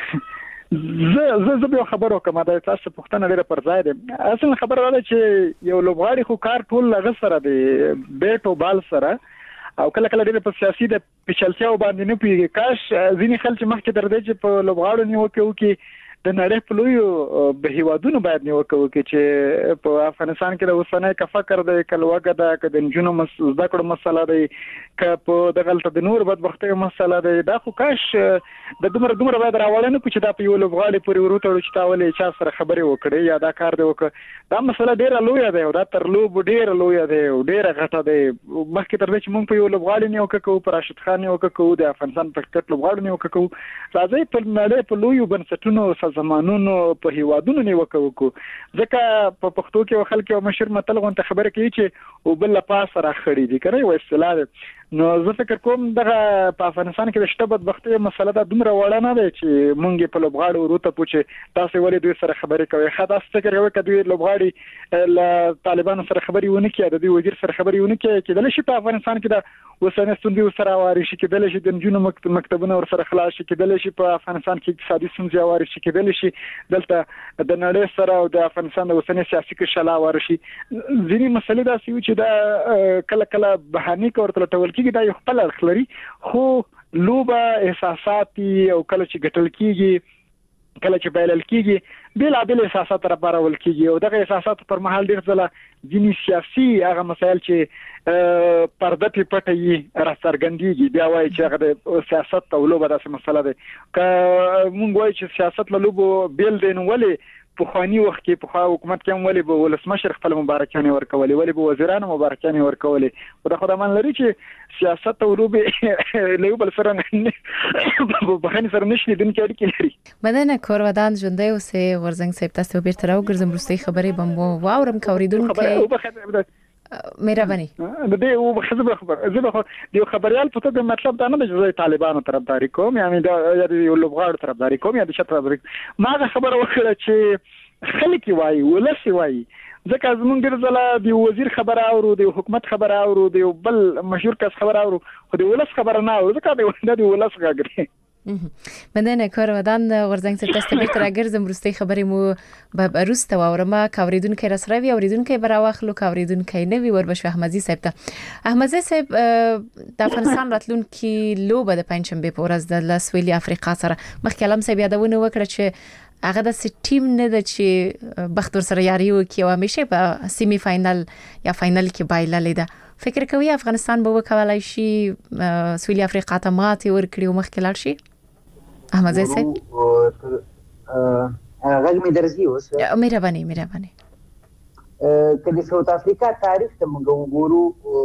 زه به خبرو کوم دا تاسو پوښتنه لري پر ځای ده. اصل خبره ده چې یو لوبغاړي خو کار ټول لغه سره دی، بیټ او بال سره، او کله کله ډېر په سیاسي د پېچلتیا باندې نه پیږي. کاش ځینې خلک مخکې تر دې چې په لوبغاړو نیوکه وکړي د نړۍ په لویو به هیوادونو باید نیوکه وکړي چې په افغانستان کې د اوسنۍ کا فقر د کلوګه د کډن جنو زده کړو مسله دی، که په دغلت د نور بدبختۍ مسله دی. دا خو کاش د دومره باید راوړنه چې دا په یو لوبغاړي پورې ورته چې تاولې چا سره خبرې وکړي یا دا کار دی وکړه. دا مسله ډیره لویه ده او دا تر لوب ډیره لویه ده او ډیره غټه ده. مخکې تر دې چې موږ په یو لوبغاړي نیوکه کوو، پر راشد خان نیوکه کوو، د افغانستان په کرکټ لوبغاړو نیوکه کوو، راځي په نړۍ په لویو بنسټونو زمانونو په هیوادونو نیوکه وکړو. ځکه په پښتو کې خلک یو مشهور متل غونډه خبره کوي چې او بل پاس را خړې دي کنه، یو اصطلاح ده. نو زه فکر کوم دغه په افغانستان کې د شته بدبختۍ مسله دا دومره وړه نه ده چې مونږ په لوبغاړو وروته پوښي تاسو ولې دوی سره خبرې کوي. خاص فکر کوي چې دوی لوبغاړي له طالبانو سره خبرې ونه کړي، د دوی وزیر سره خبرې ونه کړي، کېدل شي په افغانستان کې د وسنه ستوندې سره واري شي، کېدل شي د جنونو مکتبونه ور سره خلاص شي، کېدل شي په افغانستان کې اقتصادي ستونزې واري شي، کېدل شي دلته د نړۍ سره او د افغانستان د وسنه سیاسي کې شلا واري شي. ځینې مسلې دا سوي چې دا کله بهاني کورته لټول کېږي، دا یو خپل اړخ لري، خو لوبه احساساتي او کله چې ګټل کېږي، کله چې بایلل کېږي، بل احساسات را بارول کېږي او دغه احساسات پر مهال ډیر ځله ځینې سیاسي هغه مسایل چې پرده په پټي را څرګندېږي، بیا وایي چې هغه د سیاست او لوبه داسې مسله ده. که مونږ وایو چې سیاست له لوبو بیل دی، نو ولې په خواني وخت کې په حکومت کې هم ولې به ولسمشر خپل مبارکانه ورکولې، ولې به وزیرانو مبارکانه ورکولې؟ خو دا خدای مان لري چې سیاست او لوبه له بل سره نه بخنه سره نشي دن کې اړیکې لري. بدنه کورودان ژوندۍ اوسې ورزنګ صاحب تاسو بیرته راوګرځم وروستۍ خبرې بم واورم کوریدونکو مهرباني د دې او بخزه خبر زه د خبريال په توګه مطلب دا نه دی چې طالبانو طرفداري کوم، یعنی دا یو لوبغاړو طرفداري کوم یا د شت طرفداري. ما خبر وکړه چې خلک وایي ولس وایي، ځکه زمونږ ډېر ځله د وزیر خبره اورو، د حکومت خبره اورو، د بل مشهور کس خبره اورو، خو د ولس خبره نه اورو، ځکه د ولس غږ بدنه کورودان ورزنګ صاحب تاسو بیرته راګرځم وروستۍ خبرې مو به روسته واورم. کوریدونکو رسروي اوریدونکو براواخلو کوریدونکو نه وی وربش احمدزي صاحب ته. احمدزي صاحب د افغانستان راتلونکي لوبه د پنځشنبه په ورځ د سویلي افریقا سره مخکې کلام صاحب یادونه وکړه چې هغه د ټیم نه د چې بختور سره یاري وکي او همیشه په سیمی فائنل یا فائنل کې بایللې ده. فکر کوي افغانستان به وکولای شي سویلي افریقا ته ماتې ورکړي او مخکې لاړ شي؟ احمد زی صاحب غږ مې درځي اوس؟ مهرباني که د ساوث افریقا تاریخ ته موږ وګورو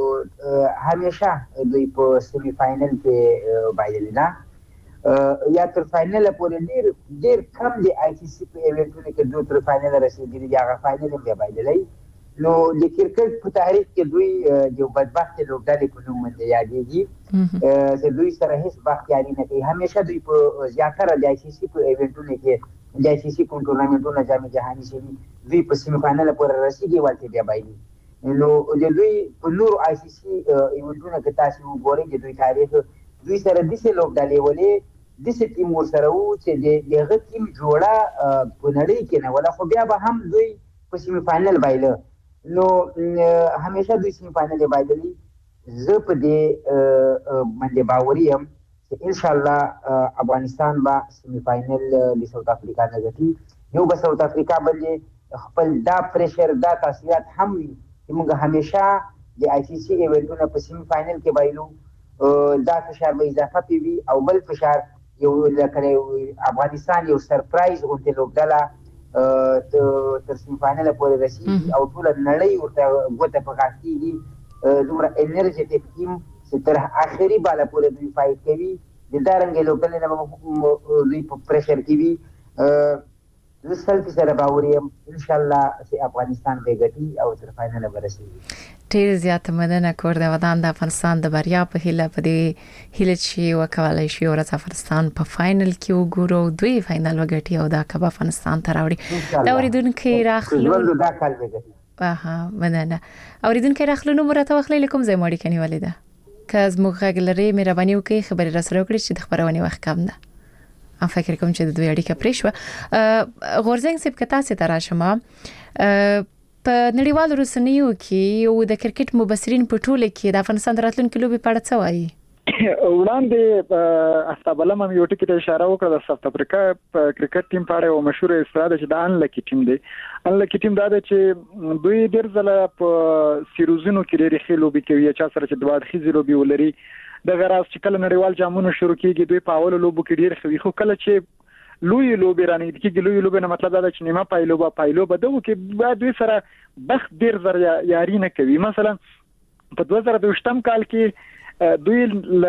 همیشه دوی په سیمی فاینل کې بایللي ده یا تر فاینل پورې ډېر کم د آی سی سی په ایونټونو کې دوی تر فاینل رسېدلي دي، هغه فاینل هم بیا بایللی. نو د کرکټ په تاریخ کې دوی یو بدبختې لوبډلې په نوم باندې یادېږي چې دوی سره هېڅ بختیاري نه کوي. همیشه دوی په زیاتره د آی سی سی په ایونټونو کې د آی سی سی کوم ټورنامنټونه جام جهاني شوي دوی په سیمی فاینل پورې رسېږي ولته بیا بایلي. نو د دوی په نورو آی سی سی ایونټونو کې تاسو وګورئ د دوی تاریخ دوی سره داسې لوبډلې ولې داسې ټیم ورسره وو چې د هغه ټیم جوړه په نړۍ کې نه وله، خو بیا به هم دوی په سیمی فاینل بایله. نو همیشه دوی سیمی فاینل بایللي. زه په دې باندې باوري یم چې انشاءالله افغانستان به سیمی فاینل د ساوث افریقا نه ګټي. یو به ساوث افریقا باندې خپل دا پریشر دا تاثیرات هم وي چې موږ همیشه د آی سی سی ایونټونه په سیمی فاینل کې بایلو، دا فشار به اضافه پې وي. او بل فشار یو لکه افغانستان یو سرپرایز غوندې لوبډله تر سیمی فاینل پورې رسېږي او ټوله نړۍ ورته ګوته په غاښ کېږي. دومره انرژیټک ټیم چې تر آخري باله پورې دوی فایټ کوي، د دارنګې لوبډلې نه به دوی په پریشر کې وي. زه سل فیصده باوري یم انشاءالله چې افغانستان به ګټي او تر فاینله به رسېږي. ډېر زیاته مننه کور د ودان د افغانستان د بریا په هیله په دې هیله چې وکولای شي ورځ افغانستان په فاینل کې وګورو، دوی فاینل وګټي او دا کب افغانستان ته راوړي. دا اوریدونکو راخلو دا کال وګټي. مننه. اوریدونکو راخلو نو مرته وخلې کوم ځای مړی کني ولیدا که زموږ غږ لري مهرباني وکړئ خبري را سره وکړئ چې د خبرونه وخت کم ده. ام فکر کوم چې د دوی اړیکه پرې شو. غورزنګ سیب کتا سي تراشمه په نړیوالو رسنیو کې یو د کرکټ مبصرین په ټوله کې د افغانستان راتلونکو لوبي په اړه څه وایي؟ وړاندې استابلم هم یو ټکی ته اشاره وکړه د ساوث افریقا کرکټ ټیم په اړه یو مشهور استراد چې د انلکی ټیم دی. انلکی ټیم دا دی چې دوی ډېر ځله په سیریزونو کې ډېرې ښې لوبې کوي، چا سره چې دوه اړخیزې لوبې ولري. دغه راز چې کله نړیوال جامونه شروع کیږي دوی په اولو لوبو کې ډېر ښه وي، خو کله چې لوی لوبې رانیږي کېږي لوی لوبې نه مطلب دا دی چې نیمه پایلوبه دغو کې دوی سره بخت ډېر زر یاري نه کوي. مثلا په 2022 کال کې دوی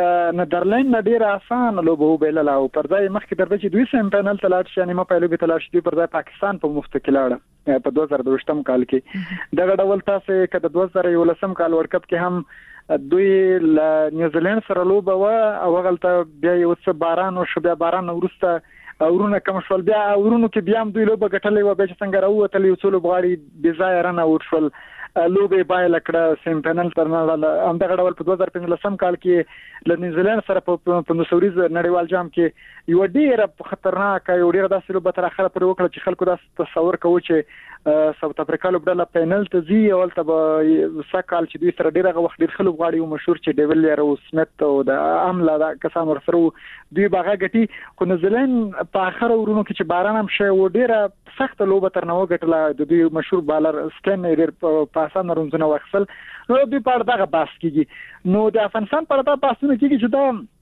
نیدرلند نه ډېره اسانه لوبه وبایلله او پر ځای مخکې درته چې دوی سیم فاینل ته لاړ شي نیمه پایلوبې ته لاړ شي، دوی پر ځای پاکستان په مفت کې لاړه په 2022 کال کې. دغه ډول تاسو که د 2011 کال ورلډ کپ کې هم دوی له نیوزیلند سره لوبه و او هغلته بیا یو څه باران وشو، بیا باران وروسته اورونه کم شول، بیا اورونو کې بیا هم دوی لوبه ګټلې و، بیا چې څنګه راووتل یو څو لوبغاړي بې ځایه رن اوټ شول، لوبه بایله کړه سیم فاینل تر نه همدغه ډول په 2015 کال کې له نیوزیلند سره په 15 نړیوال جام کې یو ډیره خطرناک یو ډیره داسې لوبه تر اخره پورې وکړه چې خلکو داس تصور کوي چې ساوث افریقا لوبډله فاینل ته ځي او تل به سکهال چې دوی سره ډیره وخت ډیر خلک غواړي او مشهور چې ډیویلیر او سمیت او د عمله د کسان ورسره دوی باغه غټي. خو نیوزیلند په اخر ورونو کې چې باران هم شي و ډیره سخت لوبه تر نو غټله د دوی مشهور بالر سټین ډیر په اسانه رونځونه وکړل. نو دوی په دغه باس کېږي. نو د افغانستان په اړه باسونه کېږي چې دا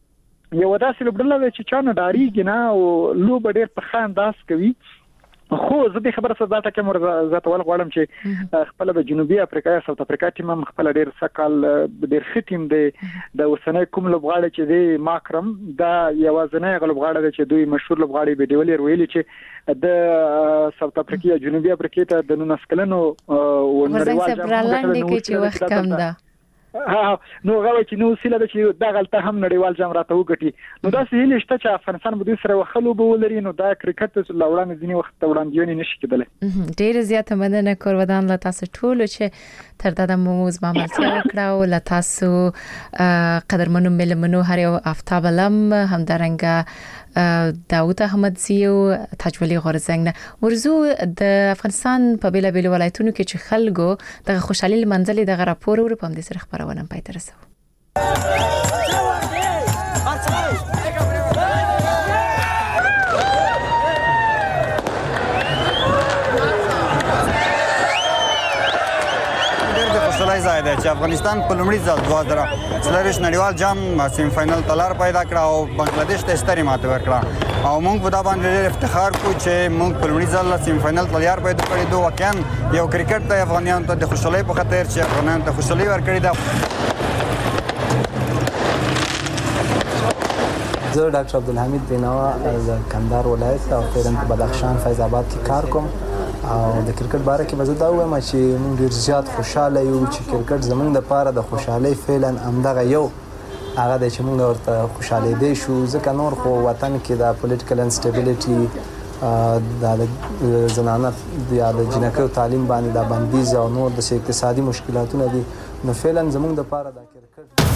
یو داسې لوبډله چې چا نه ډاریږي نه او لوبه ډیر په ښه انداز کوي. خو زه د خبره څخه ځاته کوم زاتول غواړم چې خپل د جنوبي افریقا یا ساوث افریقا ټیم هم خپل ډیر سکهال ډیر ښه ټیم دی. د اوسنۍ کوم لوبغاړي چې دی ماکرم دا یوازینی لوبغاړی چې دوی مشهور لوبغاړي به ډیولیر ویلي چې د ساوث افریقا یا جنوبي افریقا ته د 19 کلنو ونړیوال جام کې چې وخت کم ده نو غواړي چې نو سیله د چې دا غلطه هم نړیوال جام راته وګټي. نو دا سهیل شته چې افغانستان به دوی سره وخلو به ولري. نو دا کرکټ لوړان ځینی وخت وړاندې نشي کېدلی. ډېر زیاته مننه کور ودان له تاسو ټول چې تر دا د موز معاملې وکړه او له تاسو قدرمنو ملمنو هر یو افتاب لم هم درنګ داوود احمدزی او تجولی غورزنګ ورزو د افغانستان په بیل بیل ولایتونو کې چې خلکو د خوشحالي منځلې د راپور ور په دې سره خبرونه پای ته رسو. ډېر د فصلای ځای دی چې افغانستان په لومړي ځل 2023 نړیوال جام سیم فائنل تلار پیدا کړ او بنگلاديش ته ستري ماته ورکړه او موږ په دا باندې ډېر افتخار کوو چې موږ په لومړي ځل سیم فائنل تلار پیدا کړی دوه واقعا یو کرکټ ته افغانانو ته د خوشحالۍ په خاطر چې افغانانو ته خوشحالي ورکړې ده. زه ډاکټر عبدالحمید بینوا از کندهار ولایت او فعلا په بدخشان فیض آباد کې کار کوم او د کرکټ باره کې به زه دا ووایم چې موږ ډېر زیات خوشحاله یو چې کرکټ زموږ دپاره د خوشحالۍ فعلا همدغه یو هغه دی چې موږ ورته خوشحالېدی شو ځکه نور خو وطن کې د پولیټیکل انسټیبلیټي د زنانه یا د جنکیو تعلیم باندې د بندیز او نور د اقتصادي مشکلاتونه دي نو فعلا زموږ دپاره د کرکټ